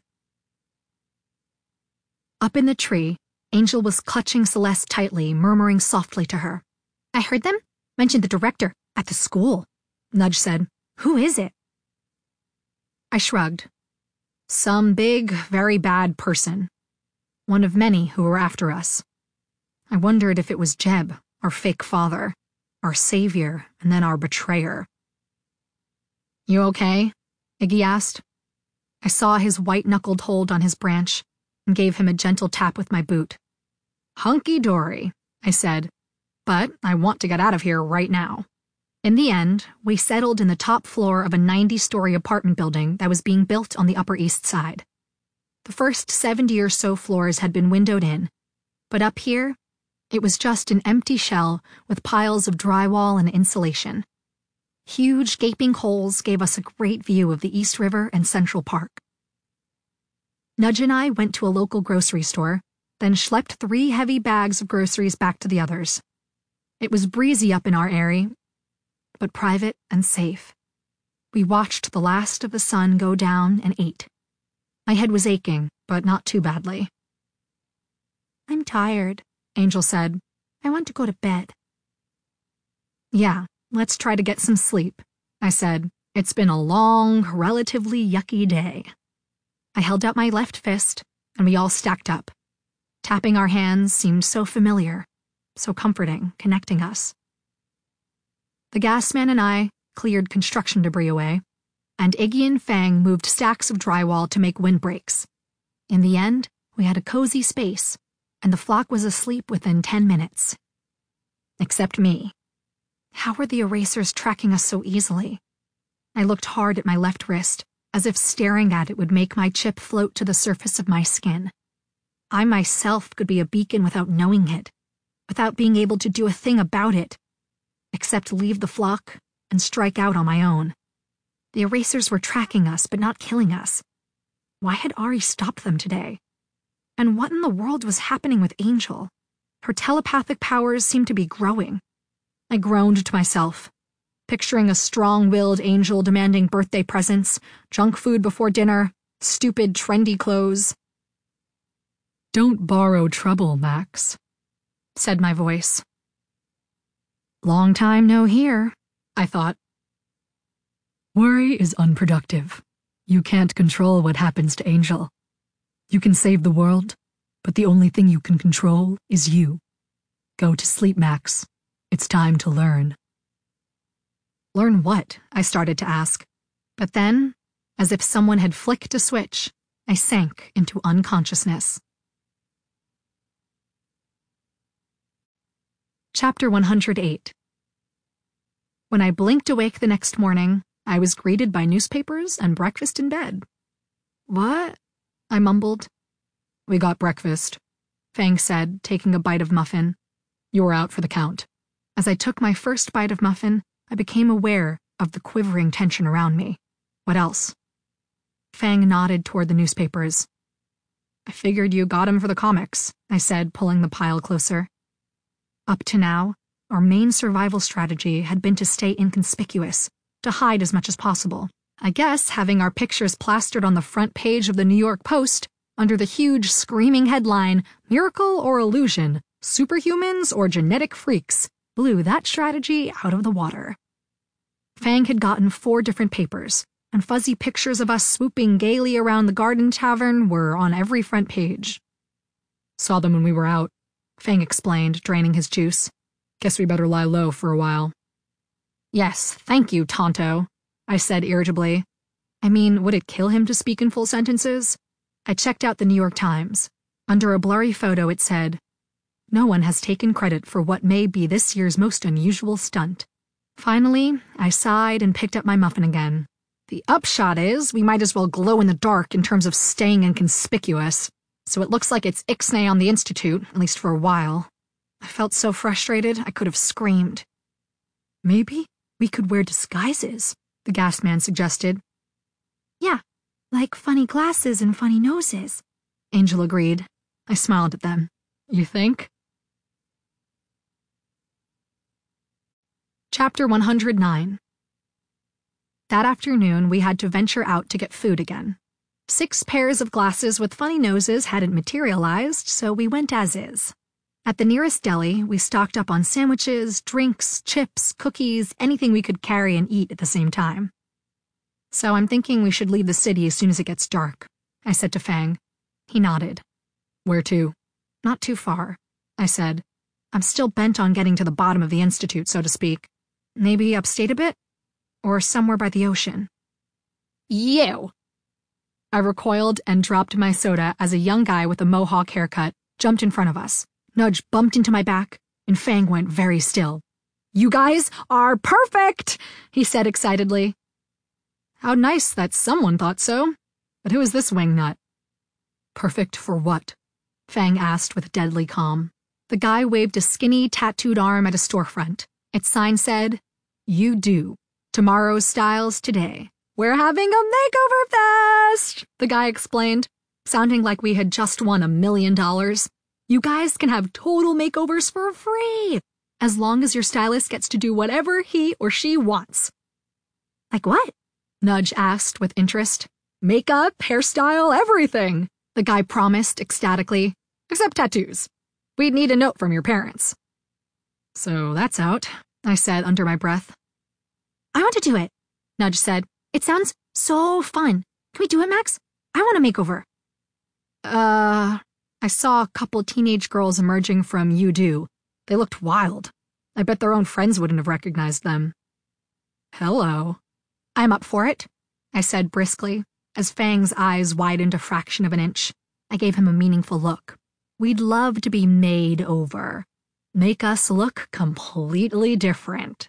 Up in the tree, Angel was clutching Celeste tightly, murmuring softly to her. "I heard them mention the director at the school," Nudge said. "Who is it?" I shrugged. Some big, very bad person. One of many who were after us. I wondered if it was Jeb, our fake father, our savior, and then our betrayer. "You okay?" Iggy asked. I saw his white-knuckled hold on his branch and gave him a gentle tap with my boot. "Hunky-dory," I said, "but I want to get out of here right now." In the end, we settled in the top floor of a ninety-story apartment building that was being built on the Upper East Side. The first seventy or so floors had been windowed in, but up here, it was just an empty shell with piles of drywall and insulation. Huge gaping holes gave us a great view of the East River and Central Park. Nudge and I went to a local grocery store, then schlepped three heavy bags of groceries back to the others. It was breezy up in our area, but private and safe. We watched the last of the sun go down and ate. My head was aching, but not too badly. "I'm tired," Angel said. "I want to go to bed." "Yeah, let's try to get some sleep," I said. "It's been a long, relatively yucky day." I held out my left fist, and we all stacked up. Tapping our hands seemed so familiar, so comforting, connecting us. The gas man and I cleared construction debris away, and Iggy and Fang moved stacks of drywall to make windbreaks. In the end, we had a cozy space, and the flock was asleep within ten minutes. Except me. How were the erasers tracking us so easily? I looked hard at my left wrist, as if staring at it would make my chip float to the surface of my skin. I myself could be a beacon without knowing it, without being able to do a thing about it, except leave the flock and strike out on my own. The erasers were tracking us, but not killing us. Why had Ari stopped them today? And what in the world was happening with Angel? Her telepathic powers seemed to be growing. I groaned to myself, picturing a strong-willed Angel demanding birthday presents, junk food before dinner, stupid, trendy clothes. "Don't borrow trouble, Max," said my voice. Long time no hear, I thought. "Worry is unproductive. You can't control what happens to Angel. You can save the world, but the only thing you can control is you. Go to sleep, Max. It's time to learn." Learn what? I started to ask. But then, as if someone had flicked a switch, I sank into unconsciousness. Chapter one hundred eight. When I blinked awake the next morning, I was greeted by newspapers and breakfast in bed. "What?" I mumbled. "We got breakfast," Fang said, taking a bite of muffin. "You were out for the count. As I took my first bite of muffin, I became aware of the quivering tension around me. What else? Fang nodded toward the newspapers. I figured you got him for the comics, I said, pulling the pile closer. Up to now, our main survival strategy had been to stay inconspicuous, to hide as much as possible. I guess having our pictures plastered on the front page of the New York Post, under the huge screaming headline, Miracle or Illusion, Superhumans or Genetic Freaks, blew that strategy out of the water. Fang had gotten four different papers, and fuzzy pictures of us swooping gaily around the Garden Tavern were on every front page. Saw them when we were out, Fang explained, draining his juice. Guess we better lie low for a while. Yes, thank you, Tonto, I said irritably. I mean, would it kill him to speak in full sentences? I checked out the New York Times. Under a blurry photo it said, "No one has taken credit for what may be this year's most unusual stunt." Finally, I sighed and picked up my muffin again. The upshot is, we might as well glow in the dark in terms of staying inconspicuous. So it looks like it's Ixnay on the Institute, at least for a while. I felt so frustrated I could have screamed. Maybe we could wear disguises, the gas man suggested. Yeah, like funny glasses and funny noses, Angel agreed. I smiled at them. You think? Chapter one hundred nine. That afternoon, we had to venture out to get food again. Six pairs of glasses with funny noses hadn't materialized, so we went as is. At the nearest deli, we stocked up on sandwiches, drinks, chips, cookies, anything we could carry and eat at the same time. So I'm thinking we should leave the city as soon as it gets dark, I said to Fang. He nodded. Where to? Not too far, I said. I'm still bent on getting to the bottom of the Institute, so to speak. Maybe upstate a bit? Or somewhere by the ocean. You! I recoiled and dropped my soda as a young guy with a mohawk haircut jumped in front of us. Nudge bumped into my back, and Fang went very still. You guys are perfect, he said excitedly. How nice that someone thought so. But who is this wingnut? Perfect for what? Fang asked with deadly calm. The guy waved a skinny, tattooed arm at a storefront. Its sign said, You do. Tomorrow's styles today. We're having a makeover fest, the guy explained, sounding like we had just won a million dollars. You guys can have total makeovers for free, as long as your stylist gets to do whatever he or she wants. Like what? Nudge asked with interest. Makeup, hairstyle, everything, the guy promised ecstatically. Except tattoos. We'd need a note from your parents. So that's out, I said under my breath. I want to do it, Nudge said. It sounds so fun. Can we do it, Max? I want a makeover. Uh, I saw a couple teenage girls emerging from You Do. They looked wild. I bet their own friends wouldn't have recognized them. Hello. I'm up for it, I said briskly, as Fang's eyes widened a fraction of an inch. I gave him a meaningful look. We'd love to be made over. Make us look completely different.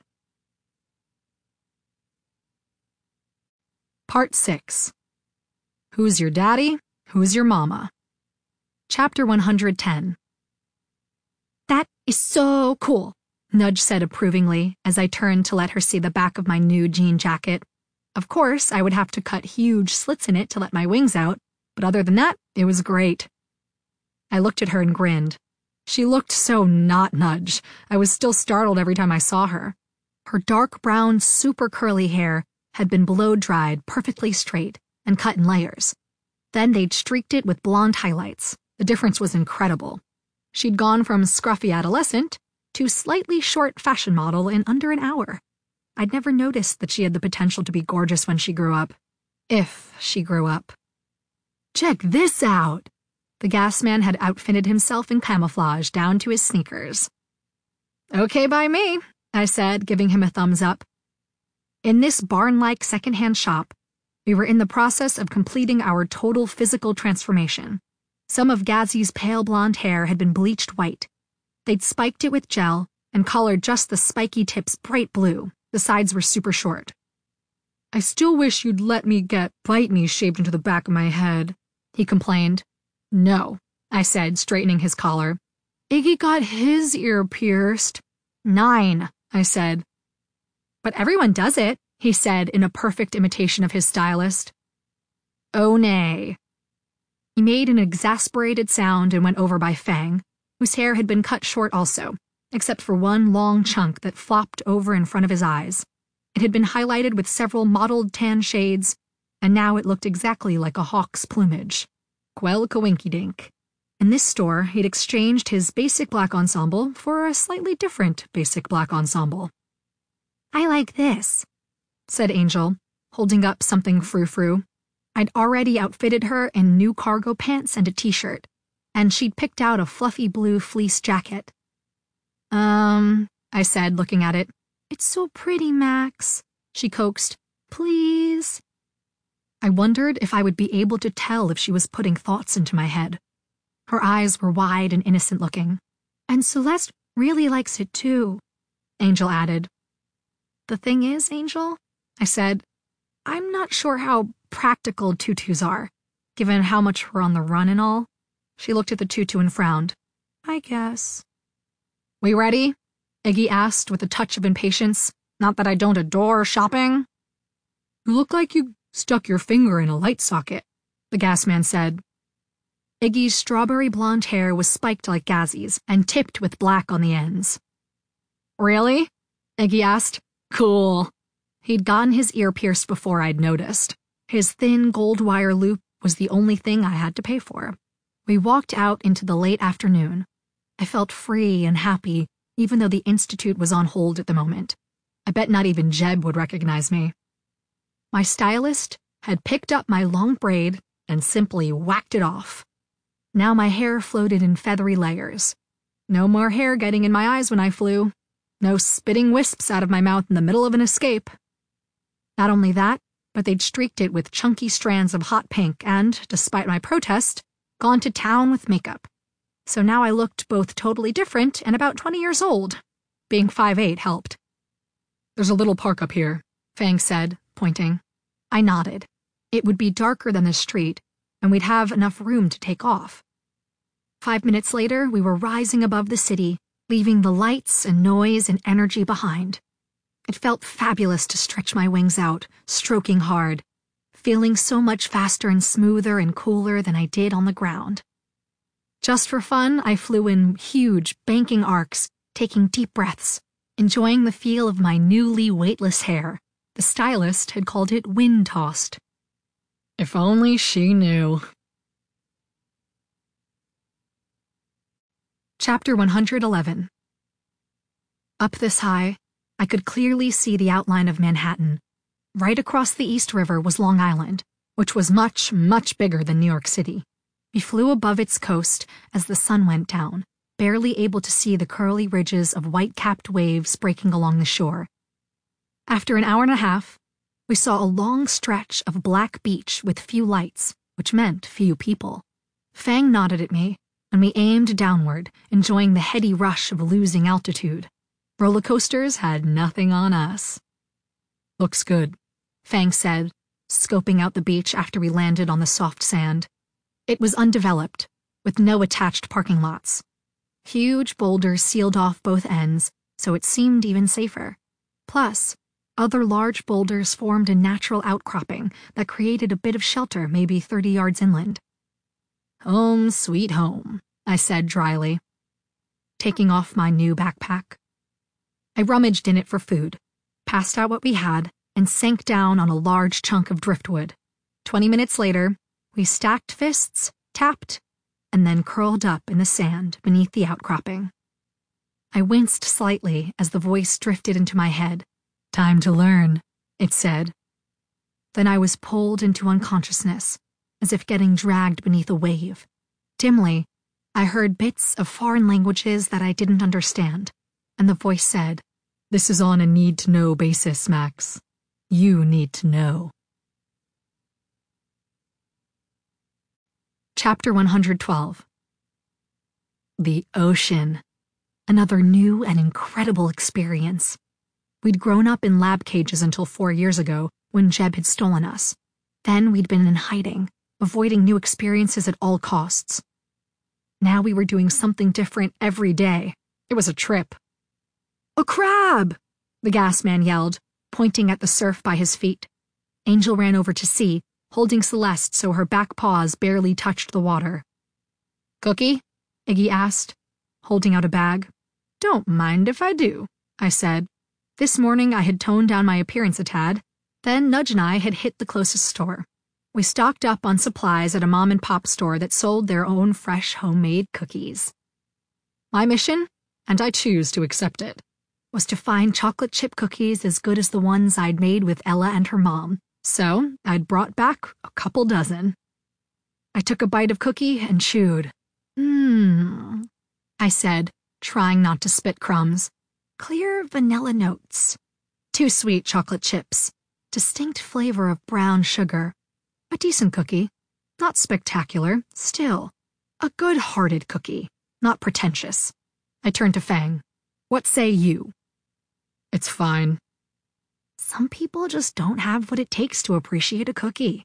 Part six. Who's your daddy? Who's your mama? Chapter one hundred ten. That is so cool, Nudge said approvingly as I turned to let her see the back of my new jean jacket. Of course, I would have to cut huge slits in it to let my wings out, but other than that, it was great. I looked at her and grinned. She looked so not Nudge. I was still startled every time I saw her. Her dark brown, super curly hair had been blow-dried perfectly straight and cut in layers. Then they'd streaked it with blonde highlights. The difference was incredible. She'd gone from scruffy adolescent to slightly short fashion model in under an hour. I'd never noticed that she had the potential to be gorgeous when she grew up. If she grew up. Check this out! The gas man had outfitted himself in camouflage down to his sneakers. Okay by me, I said, giving him a thumbs up. In this barn-like second-hand shop, we were in the process of completing our total physical transformation. Some of Gazzy's pale blonde hair had been bleached white. They'd spiked it with gel and colored just the spiky tips bright blue. The sides were super short. I still wish you'd let me get bite me shaved into the back of my head, he complained. No, I said, straightening his collar. Iggy got his ear pierced. Nine, I said. But everyone does it, he said in a perfect imitation of his stylist. Oh, nay. He made an exasperated sound and went over by Fang, whose hair had been cut short also, except for one long chunk that flopped over in front of his eyes. It had been highlighted with several mottled tan shades, and now it looked exactly like a hawk's plumage. Quel coinkydink. In this store, he'd exchanged his basic black ensemble for a slightly different basic black ensemble. I like this, said Angel, holding up something frou-frou. I'd already outfitted her in new cargo pants and a t-shirt, and she'd picked out a fluffy blue fleece jacket. Um, I said, looking at it. It's so pretty, Max, she coaxed. Please. I wondered if I would be able to tell if she was putting thoughts into my head. Her eyes were wide and innocent looking. And Celeste really likes it too, Angel added. The thing is, Angel, I said, I'm not sure how practical tutus are, given how much we're on the run and all. She looked at the tutu and frowned. I guess. We ready? Iggy asked with a touch of impatience. Not that I don't adore shopping. You look like you stuck your finger in a light socket, the gas man said. Iggy's strawberry blonde hair was spiked like Gazzy's and tipped with black on the ends. Really? Iggy asked. Cool. He'd gotten his ear pierced before I'd noticed. His thin gold wire loop was the only thing I had to pay for. We walked out into the late afternoon. I felt free and happy, even though the Institute was on hold at the moment. I bet not even Jeb would recognize me. My stylist had picked up my long braid and simply whacked it off. Now my hair floated in feathery layers. No more hair getting in my eyes when I flew. No spitting wisps out of my mouth in the middle of an escape. Not only that, but they'd streaked it with chunky strands of hot pink and, despite my protest, gone to town with makeup. So now I looked both totally different and about twenty years old. Being five eight helped. There's a little park up here, Fang said, pointing. I nodded. It would be darker than the street, and we'd have enough room to take off. Five minutes later, we were rising above the city, leaving the lights and noise and energy behind. It felt fabulous to stretch my wings out, stroking hard, feeling so much faster and smoother and cooler than I did on the ground. Just for fun, I flew in huge, banking arcs, taking deep breaths, enjoying the feel of my newly weightless hair. The stylist had called it wind-tossed. If only she knew. Chapter one hundred eleven. Up this high, I could clearly see the outline of Manhattan. Right across the East River was Long Island, which was much, much bigger than New York City. We flew above its coast as the sun went down, barely able to see the curly ridges of white-capped waves breaking along the shore. After an hour and a half, we saw a long stretch of black beach with few lights, which meant few people. Fang nodded at me, and we aimed downward, enjoying the heady rush of losing altitude. Roller coasters had nothing on us. Looks good, Fang said, scoping out the beach after we landed on the soft sand. It was undeveloped, with no attached parking lots. Huge boulders sealed off both ends, so it seemed even safer. Plus, other large boulders formed a natural outcropping that created a bit of shelter maybe thirty yards inland. Home sweet home, I said dryly, taking off my new backpack. I rummaged in it for food, passed out what we had, and sank down on a large chunk of driftwood. Twenty minutes later, we stacked fists, tapped, and then curled up in the sand beneath the outcropping. I winced slightly as the voice drifted into my head. Time to learn, it said. Then I was pulled into unconsciousness, as if getting dragged beneath a wave. Dimly, I heard bits of foreign languages that I didn't understand, and the voice said, "This is on a need-to-know basis, Max. You need to know." Chapter one hundred twelve. The ocean. Another new and incredible experience. We'd grown up in lab cages until four years ago, when Jeb had stolen us. Then we'd been in hiding, avoiding new experiences at all costs. Now we were doing something different every day. It was a trip. A crab! The gas man yelled, pointing at the surf by his feet. Angel ran over to see, holding Celeste so her back paws barely touched the water. Cookie? Iggy asked, holding out a bag. Don't mind if I do, I said. This morning I had toned down my appearance a tad. Then Nudge and I had hit the closest store. We stocked up on supplies at a mom-and-pop store that sold their own fresh homemade cookies. My mission, and I choose to accept it, was to find chocolate chip cookies as good as the ones I'd made with Ella and her mom, so I'd brought back a couple dozen. I took a bite of cookie and chewed. Mmm, I said, trying not to spit crumbs. Clear vanilla notes. Too sweet chocolate chips. Distinct flavor of brown sugar. A decent cookie. Not spectacular, still. A good-hearted cookie. Not pretentious. I turned to Fang. What say you? It's fine. Some people just don't have what it takes to appreciate a cookie.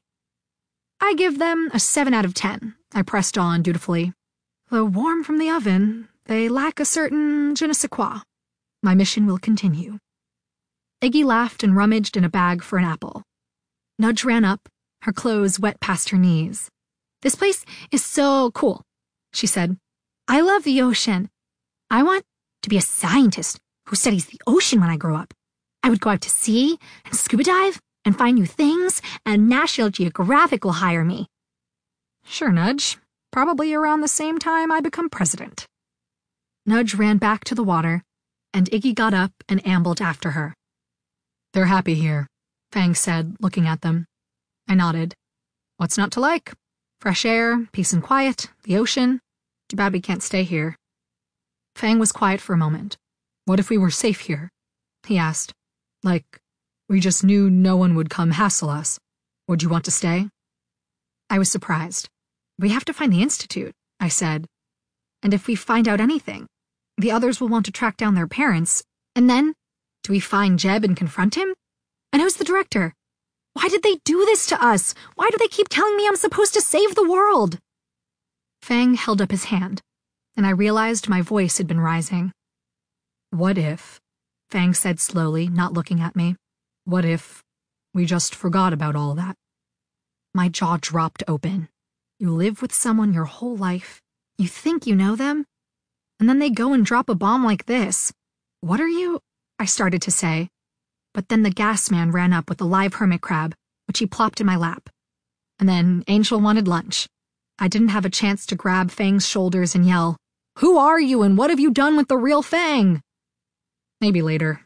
I give them a seven out of ten, I pressed on dutifully. Though warm from the oven, they lack a certain je ne sais quoi. My mission will continue. Iggy laughed and rummaged in a bag for an apple. Nudge ran up, her clothes wet past her knees. This place is so cool, she said. I love the ocean. I want to be a scientist who studies the ocean when I grow up. I would go out to sea and scuba dive and find new things, and National Geographic will hire me. Sure, Nudge. Probably around the same time I become president. Nudge ran back to the water, and Iggy got up and ambled after her. They're happy here, Fang said, looking at them. I nodded. What's not to like? Fresh air, peace and quiet, the ocean. Too bad we can't stay here. Fang was quiet for a moment. What if we were safe here? He asked. Like, we just knew no one would come hassle us. Would you want to stay? I was surprised. We have to find the Institute, I said. And if we find out anything, the others will want to track down their parents, and then, do we find Jeb and confront him? And who's the director? Why did they do this to us? Why do they keep telling me I'm supposed to save the world? Fang held up his hand, and I realized my voice had been rising. What if, Fang said slowly, not looking at me, what if we just forgot about all that? My jaw dropped open. You live with someone your whole life, you think you know them, and then they go and drop a bomb like this. What are you? I started to say, but then the gas man ran up with a live hermit crab, which he plopped in my lap. And then Angel wanted lunch. I didn't have a chance to grab Fang's shoulders and yell, Who are you and what have you done with the real Fang? Maybe later.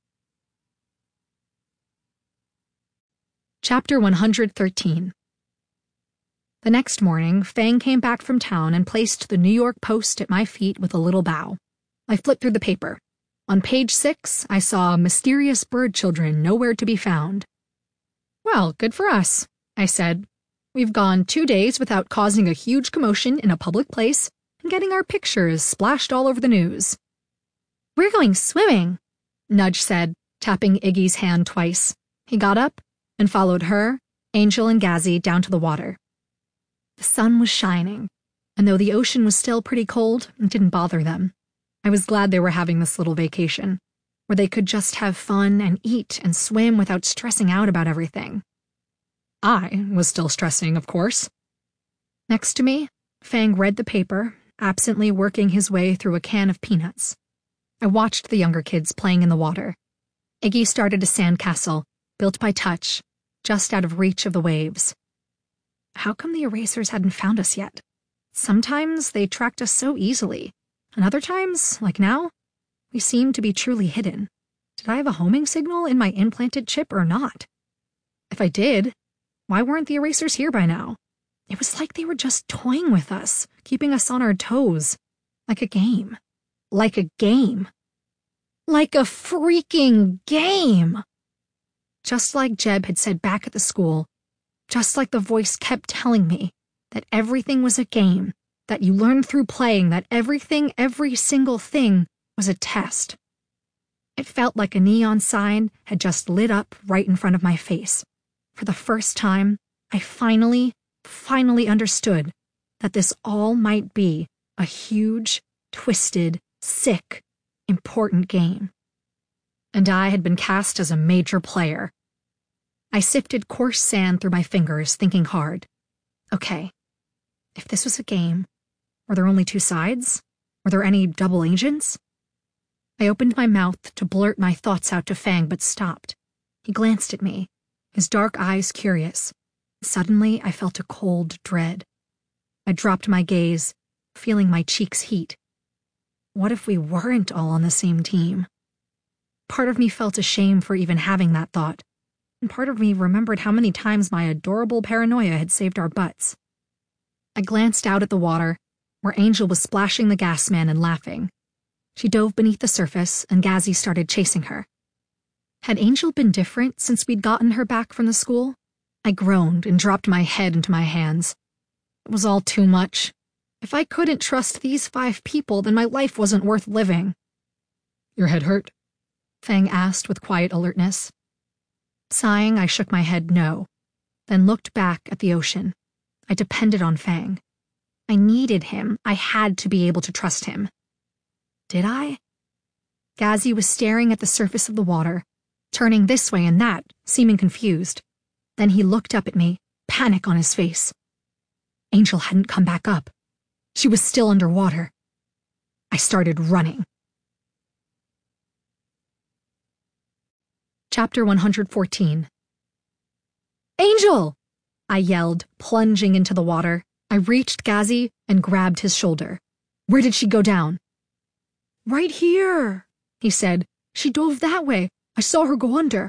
Chapter one hundred thirteen. The next morning, Fang came back from town and placed the New York Post at my feet with a little bow. I flipped through the paper. On page six, I saw mysterious bird children nowhere to be found. Well, good for us, I said. We've gone two days without causing a huge commotion in a public place and getting our pictures splashed all over the news. We're going swimming, Nudge said, tapping Iggy's hand twice. He got up and followed her, Angel, and Gazzy down to the water. The sun was shining, and though the ocean was still pretty cold, it didn't bother them. I was glad they were having this little vacation, where they could just have fun and eat and swim without stressing out about everything. I was still stressing, of course. Next to me, Fang read the paper, absently working his way through a can of peanuts. I watched the younger kids playing in the water. Iggy started a sandcastle, built by touch, just out of reach of the waves. How come the erasers hadn't found us yet? Sometimes they tracked us so easily, and other times, like now, we seemed to be truly hidden. Did I have a homing signal in my implanted chip or not? If I did, why weren't the erasers here by now? It was like they were just toying with us, keeping us on our toes. Like a game. Like a game. Like a freaking game! Just like Jeb had said back at the school, just like the voice kept telling me that everything was a game, that you learned through playing, that everything, every single thing was a test. It felt like a neon sign had just lit up right in front of my face. For the first time, I finally, finally understood that this all might be a huge, twisted, sick, important game. and I had been cast as a major player. I sifted coarse sand through my fingers, thinking hard. Okay, if this was a game, were there only two sides? Were there any double agents? I opened my mouth to blurt my thoughts out to Fang, but stopped. He glanced at me, his dark eyes curious. Suddenly, I felt a cold dread. I dropped my gaze, feeling my cheeks heat. What if we weren't all on the same team? Part of me felt ashamed for even having that thought, and part of me remembered how many times my adorable paranoia had saved our butts. I glanced out at the water, where Angel was splashing the gas man and laughing. She dove beneath the surface, and Gazzy started chasing her. Had Angel been different since we'd gotten her back from the school? I groaned and dropped my head into my hands. It was all too much. If I couldn't trust these five people, then my life wasn't worth living. Your head hurt? Fang asked with quiet alertness. Sighing, I shook my head no, then looked back at the ocean. I depended on Fang. I needed him. I had to be able to trust him. Did I? Gazzy was staring at the surface of the water, turning this way and that, seeming confused. Then he looked up at me, panic on his face. Angel hadn't come back up. She was still underwater. I started running. Chapter one hundred fourteen. Angel! I yelled, plunging into the water. I reached Gazzy and grabbed his shoulder. Where did she go down? Right here, he said. She dove that way. I saw her go under.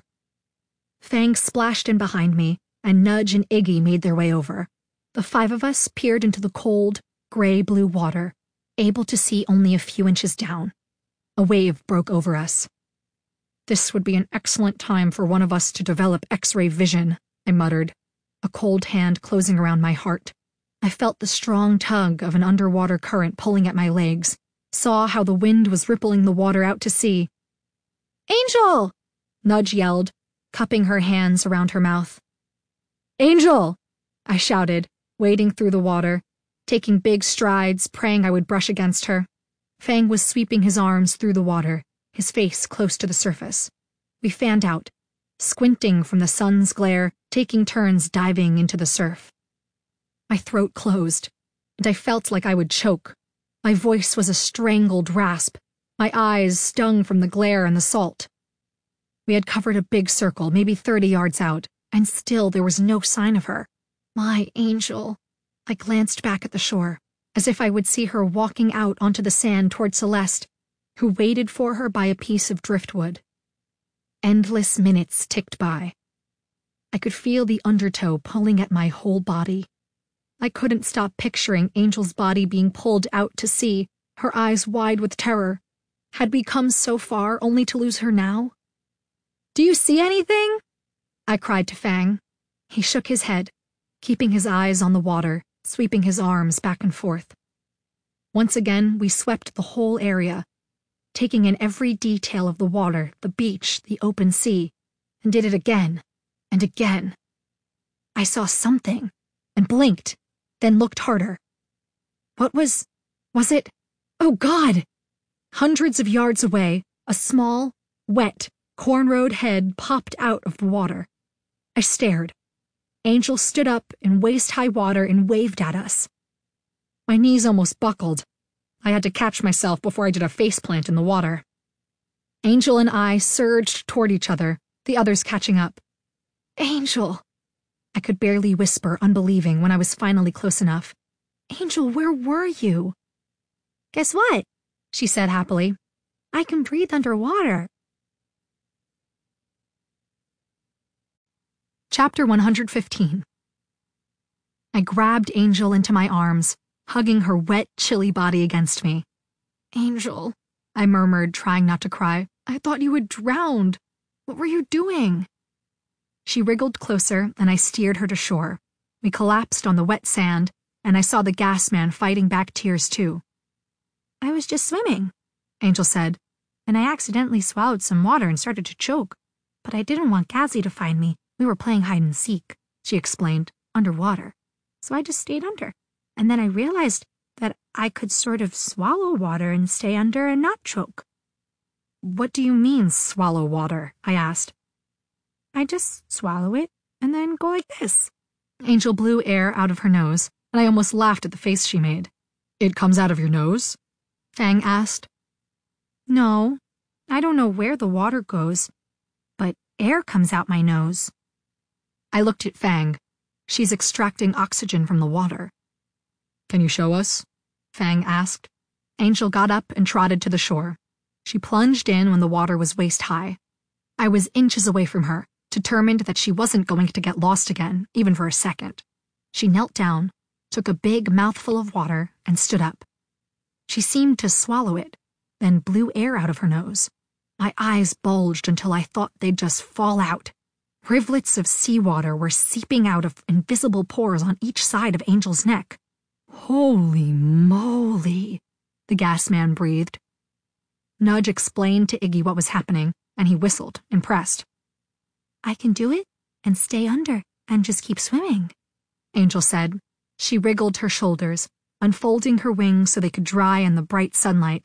Fang splashed in behind me, and Nudge and Iggy made their way over. The five of us peered into the cold, gray-blue water, able to see only a few inches down. A wave broke over us. This would be an excellent time for one of us to develop X-ray vision, I muttered, a cold hand closing around my heart. I felt the strong tug of an underwater current pulling at my legs, saw how the wind was rippling the water out to sea. Angel! Nudge yelled, cupping her hands around her mouth. Angel! I shouted, wading through the water, taking big strides, praying I would brush against her. Fang was sweeping his arms through the water, his face close to the surface. We fanned out, squinting from the sun's glare, taking turns diving into the surf. My throat closed, and I felt like I would choke. My voice was a strangled rasp. My eyes stung from the glare and the salt. We had covered a big circle, maybe thirty yards out, and still there was no sign of her. My Angel. I glanced back at the shore, as if I would see her walking out onto the sand toward Celeste, who waited for her by a piece of driftwood. Endless minutes ticked by. I could feel the undertow pulling at my whole body. I couldn't stop picturing Angel's body being pulled out to sea, her eyes wide with terror. Had we come so far only to lose her now? Do you see anything? I cried to Fang. He shook his head, keeping his eyes on the water, sweeping his arms back and forth. Once again, we swept the whole area, taking in every detail of the water, the beach, the open sea, and did it again and again. I saw something and blinked, then looked harder. What was... was it... Oh, God! Hundreds of yards away, a small, wet, cornrowed head popped out of the water. I stared. Angel stood up in waist-high water and waved at us. My knees almost buckled. I had to catch myself before I did a faceplant in the water. Angel and I surged toward each other, the others catching up. Angel! I could barely whisper, unbelieving, when I was finally close enough. Angel, where were you? Guess what? She said happily. I can breathe underwater. Chapter one hundred fifteen. I grabbed Angel into my arms, hugging her wet, chilly body against me. Angel, I murmured, trying not to cry. I thought you had drowned. What were you doing? She wriggled closer, and I steered her to shore. We collapsed on the wet sand, and I saw the gas man fighting back tears too. I was just swimming, Angel said, and I accidentally swallowed some water and started to choke. But I didn't want Gazzy to find me. We were playing hide and seek, she explained, underwater. So I just stayed under. And then I realized that I could sort of swallow water and stay under and not choke. What do you mean, swallow water? I asked. I just swallow it and then go like this. Angel blew air out of her nose, and I almost laughed at the face she made. It comes out of your nose? Fang asked. No, I don't know where the water goes, but air comes out my nose. I looked at Fang. She's extracting oxygen from the water. Can you show us? Fang asked. Angel got up and trotted to the shore. She plunged in when the water was waist-high. I was inches away from her, determined that she wasn't going to get lost again, even for a second. She knelt down, took a big mouthful of water, and stood up. She seemed to swallow it, then blew air out of her nose. My eyes bulged until I thought they'd just fall out. Rivulets of seawater were seeping out of invisible pores on each side of Angel's neck. Holy moly, the gas man breathed. Nudge explained to Iggy what was happening, and he whistled, impressed. I can do it and stay under and just keep swimming, Angel said. She wriggled her shoulders, unfolding her wings so they could dry in the bright sunlight.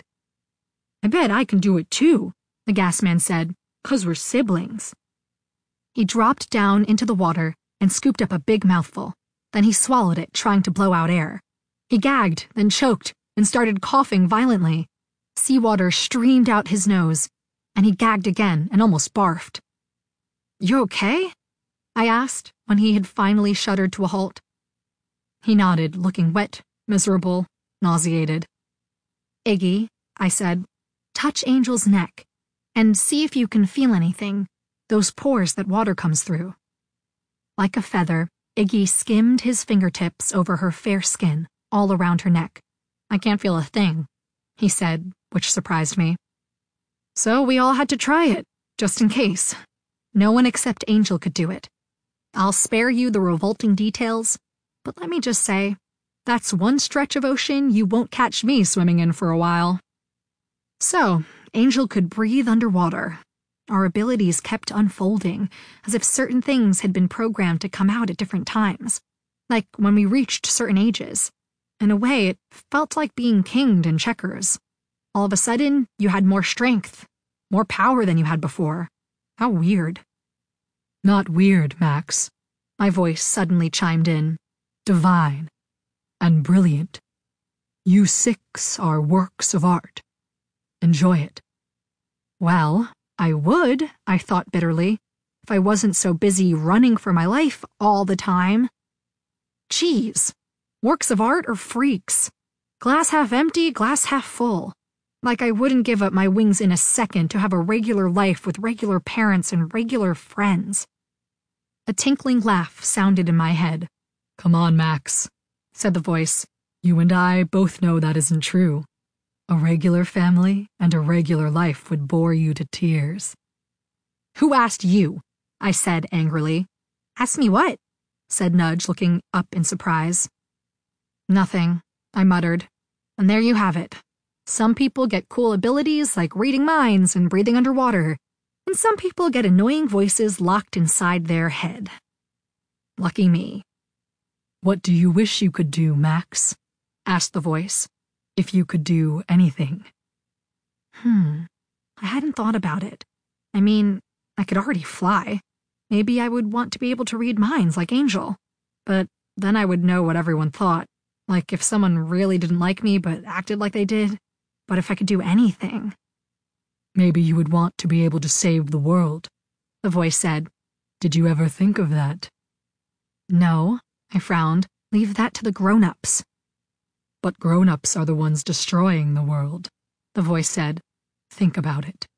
I bet I can do it too, the gas man said, 'cause we're siblings. He dropped down into the water and scooped up a big mouthful. Then he swallowed it, trying to blow out air. He gagged, then choked, and started coughing violently. Seawater streamed out his nose, and he gagged again and almost barfed. You okay? I asked when he had finally shuddered to a halt. He nodded, looking wet, miserable, nauseated. Iggy, I said, touch Angel's neck and see if you can feel anything, those pores that water comes through. Like a feather, Iggy skimmed his fingertips over her fair skin, all around her neck. I can't feel a thing, he said, which surprised me. So we all had to try it, just in case. No one except Angel could do it. I'll spare you the revolting details, but let me just say, that's one stretch of ocean you won't catch me swimming in for a while. So, Angel could breathe underwater. Our abilities kept unfolding, as if certain things had been programmed to come out at different times, like when we reached certain ages. In a way, it felt like being kinged in checkers. All of a sudden, you had more strength, more power than you had before. How weird. Not weird, Max. My voice suddenly chimed in. Divine. And brilliant. You six are works of art. Enjoy it. Well, I would, I thought bitterly, if I wasn't so busy running for my life all the time. Geez, works of art or freaks? Glass half empty, glass half full. Like I wouldn't give up my wings in a second to have a regular life with regular parents and regular friends. A tinkling laugh sounded in my head. Come on, Max, said the voice. You and I both know that isn't true. A regular family and a regular life would bore you to tears. Who asked you? I said angrily. Ask me what? Said Nudge, looking up in surprise. Nothing, I muttered. And there you have it. Some people get cool abilities like reading minds and breathing underwater, and some people get annoying voices locked inside their head. Lucky me. What do you wish you could do, Max? Asked the voice. If you could do anything. Hmm, I hadn't thought about it. I mean, I could already fly. Maybe I would want to be able to read minds like Angel. But then I would know what everyone thought. Like if someone really didn't like me but acted like they did. But if I could do anything. Maybe you would want to be able to save the world, the voice said. Did you ever think of that? No, I frowned. Leave that to the grown-ups. But grown-ups are the ones destroying the world, the voice said. Think about it.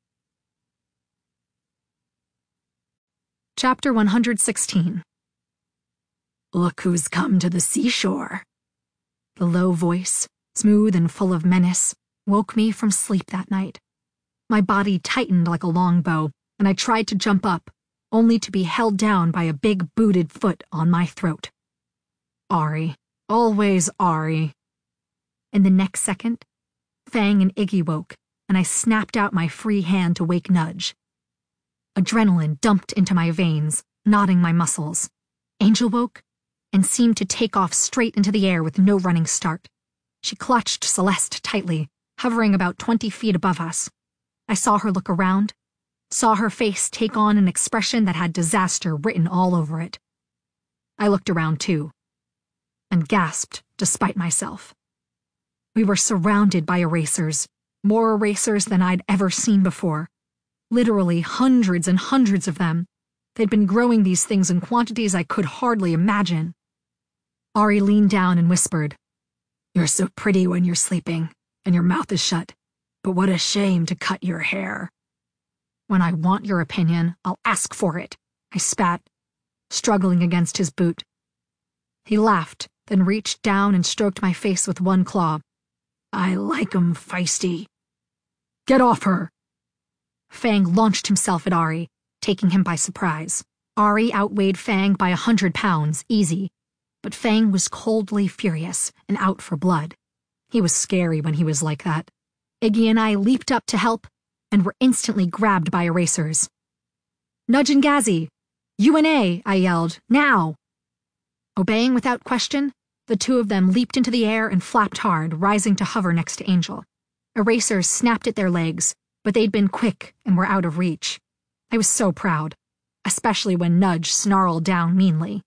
Chapter one hundred sixteen. Look who's come to the seashore. The low voice, smooth and full of menace, woke me from sleep that night. My body tightened like a longbow, and I tried to jump up, only to be held down by a big booted foot on my throat. Ari. Always Ari. In the next second, Fang and Iggy woke, and I snapped out my free hand to wake Nudge. Adrenaline dumped into my veins, knotting my muscles. Angel woke and seemed to take off straight into the air with no running start. She clutched Celeste tightly, hovering about twenty feet above us. I saw her look around, saw her face take on an expression that had disaster written all over it. I looked around too, and gasped despite myself. We were surrounded by erasers, more erasers than I'd ever seen before. Literally hundreds and hundreds of them. They'd been growing these things in quantities I could hardly imagine. Ari leaned down and whispered, "You're so pretty when you're sleeping, and your mouth is shut, but what a shame to cut your hair." "When I want your opinion, I'll ask for it," I spat, struggling against his boot. He laughed, then reached down and stroked my face with one claw. "I like 'em feisty." "Get off her!" Fang launched himself at Ari, taking him by surprise. Ari outweighed Fang by a hundred pounds, easy, but Fang was coldly furious and out for blood. He was scary when he was like that. Iggy and I leaped up to help and were instantly grabbed by erasers. "Nudge and Gazzy! U N A!" I yelled. "Now!" Obeying without question, the two of them leaped into the air and flapped hard, rising to hover next to Angel. Erasers snapped at their legs, but they'd been quick and were out of reach. I was so proud, especially when Nudge snarled down meanly.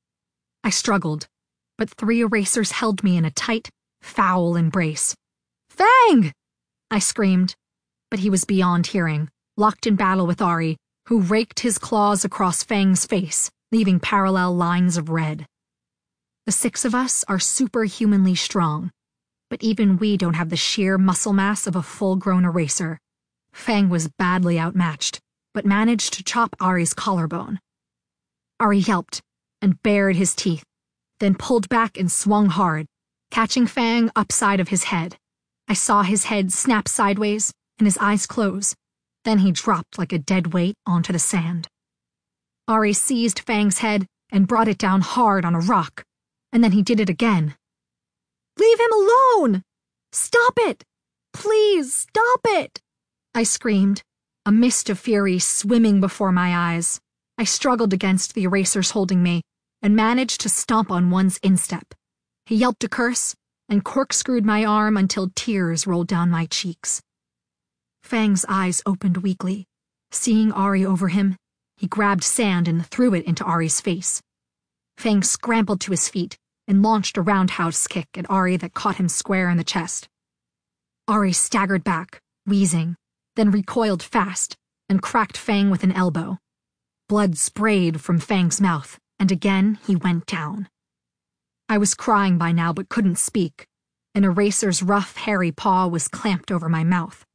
I struggled, but three erasers held me in a tight, foul embrace. "Fang!" I screamed, but he was beyond hearing, locked in battle with Ari, who raked his claws across Fang's face, leaving parallel lines of red. The six of us are superhumanly strong, but even we don't have the sheer muscle mass of a full-grown eraser. Fang was badly outmatched, but managed to chop Ari's collarbone. Ari yelped and bared his teeth, then pulled back and swung hard, catching Fang upside of his head. I saw his head snap sideways and his eyes close. Then he dropped like a dead weight onto the sand. Ari seized Fang's head and brought it down hard on a rock, and then he did it again. "Leave him alone! Stop it! Please, stop it!" I screamed, a mist of fury swimming before my eyes. I struggled against the erasers holding me and managed to stomp on one's instep. He yelped a curse and corkscrewed my arm until tears rolled down my cheeks. Fang's eyes opened weakly. Seeing Ari over him, he grabbed sand and threw it into Ari's face. Fang scrambled to his feet and launched a roundhouse kick at Ari that caught him square in the chest. Ari staggered back, wheezing, then recoiled fast and cracked Fang with an elbow. Blood sprayed from Fang's mouth, and again he went down. I was crying by now but couldn't speak. An eraser's rough, hairy paw was clamped over my mouth.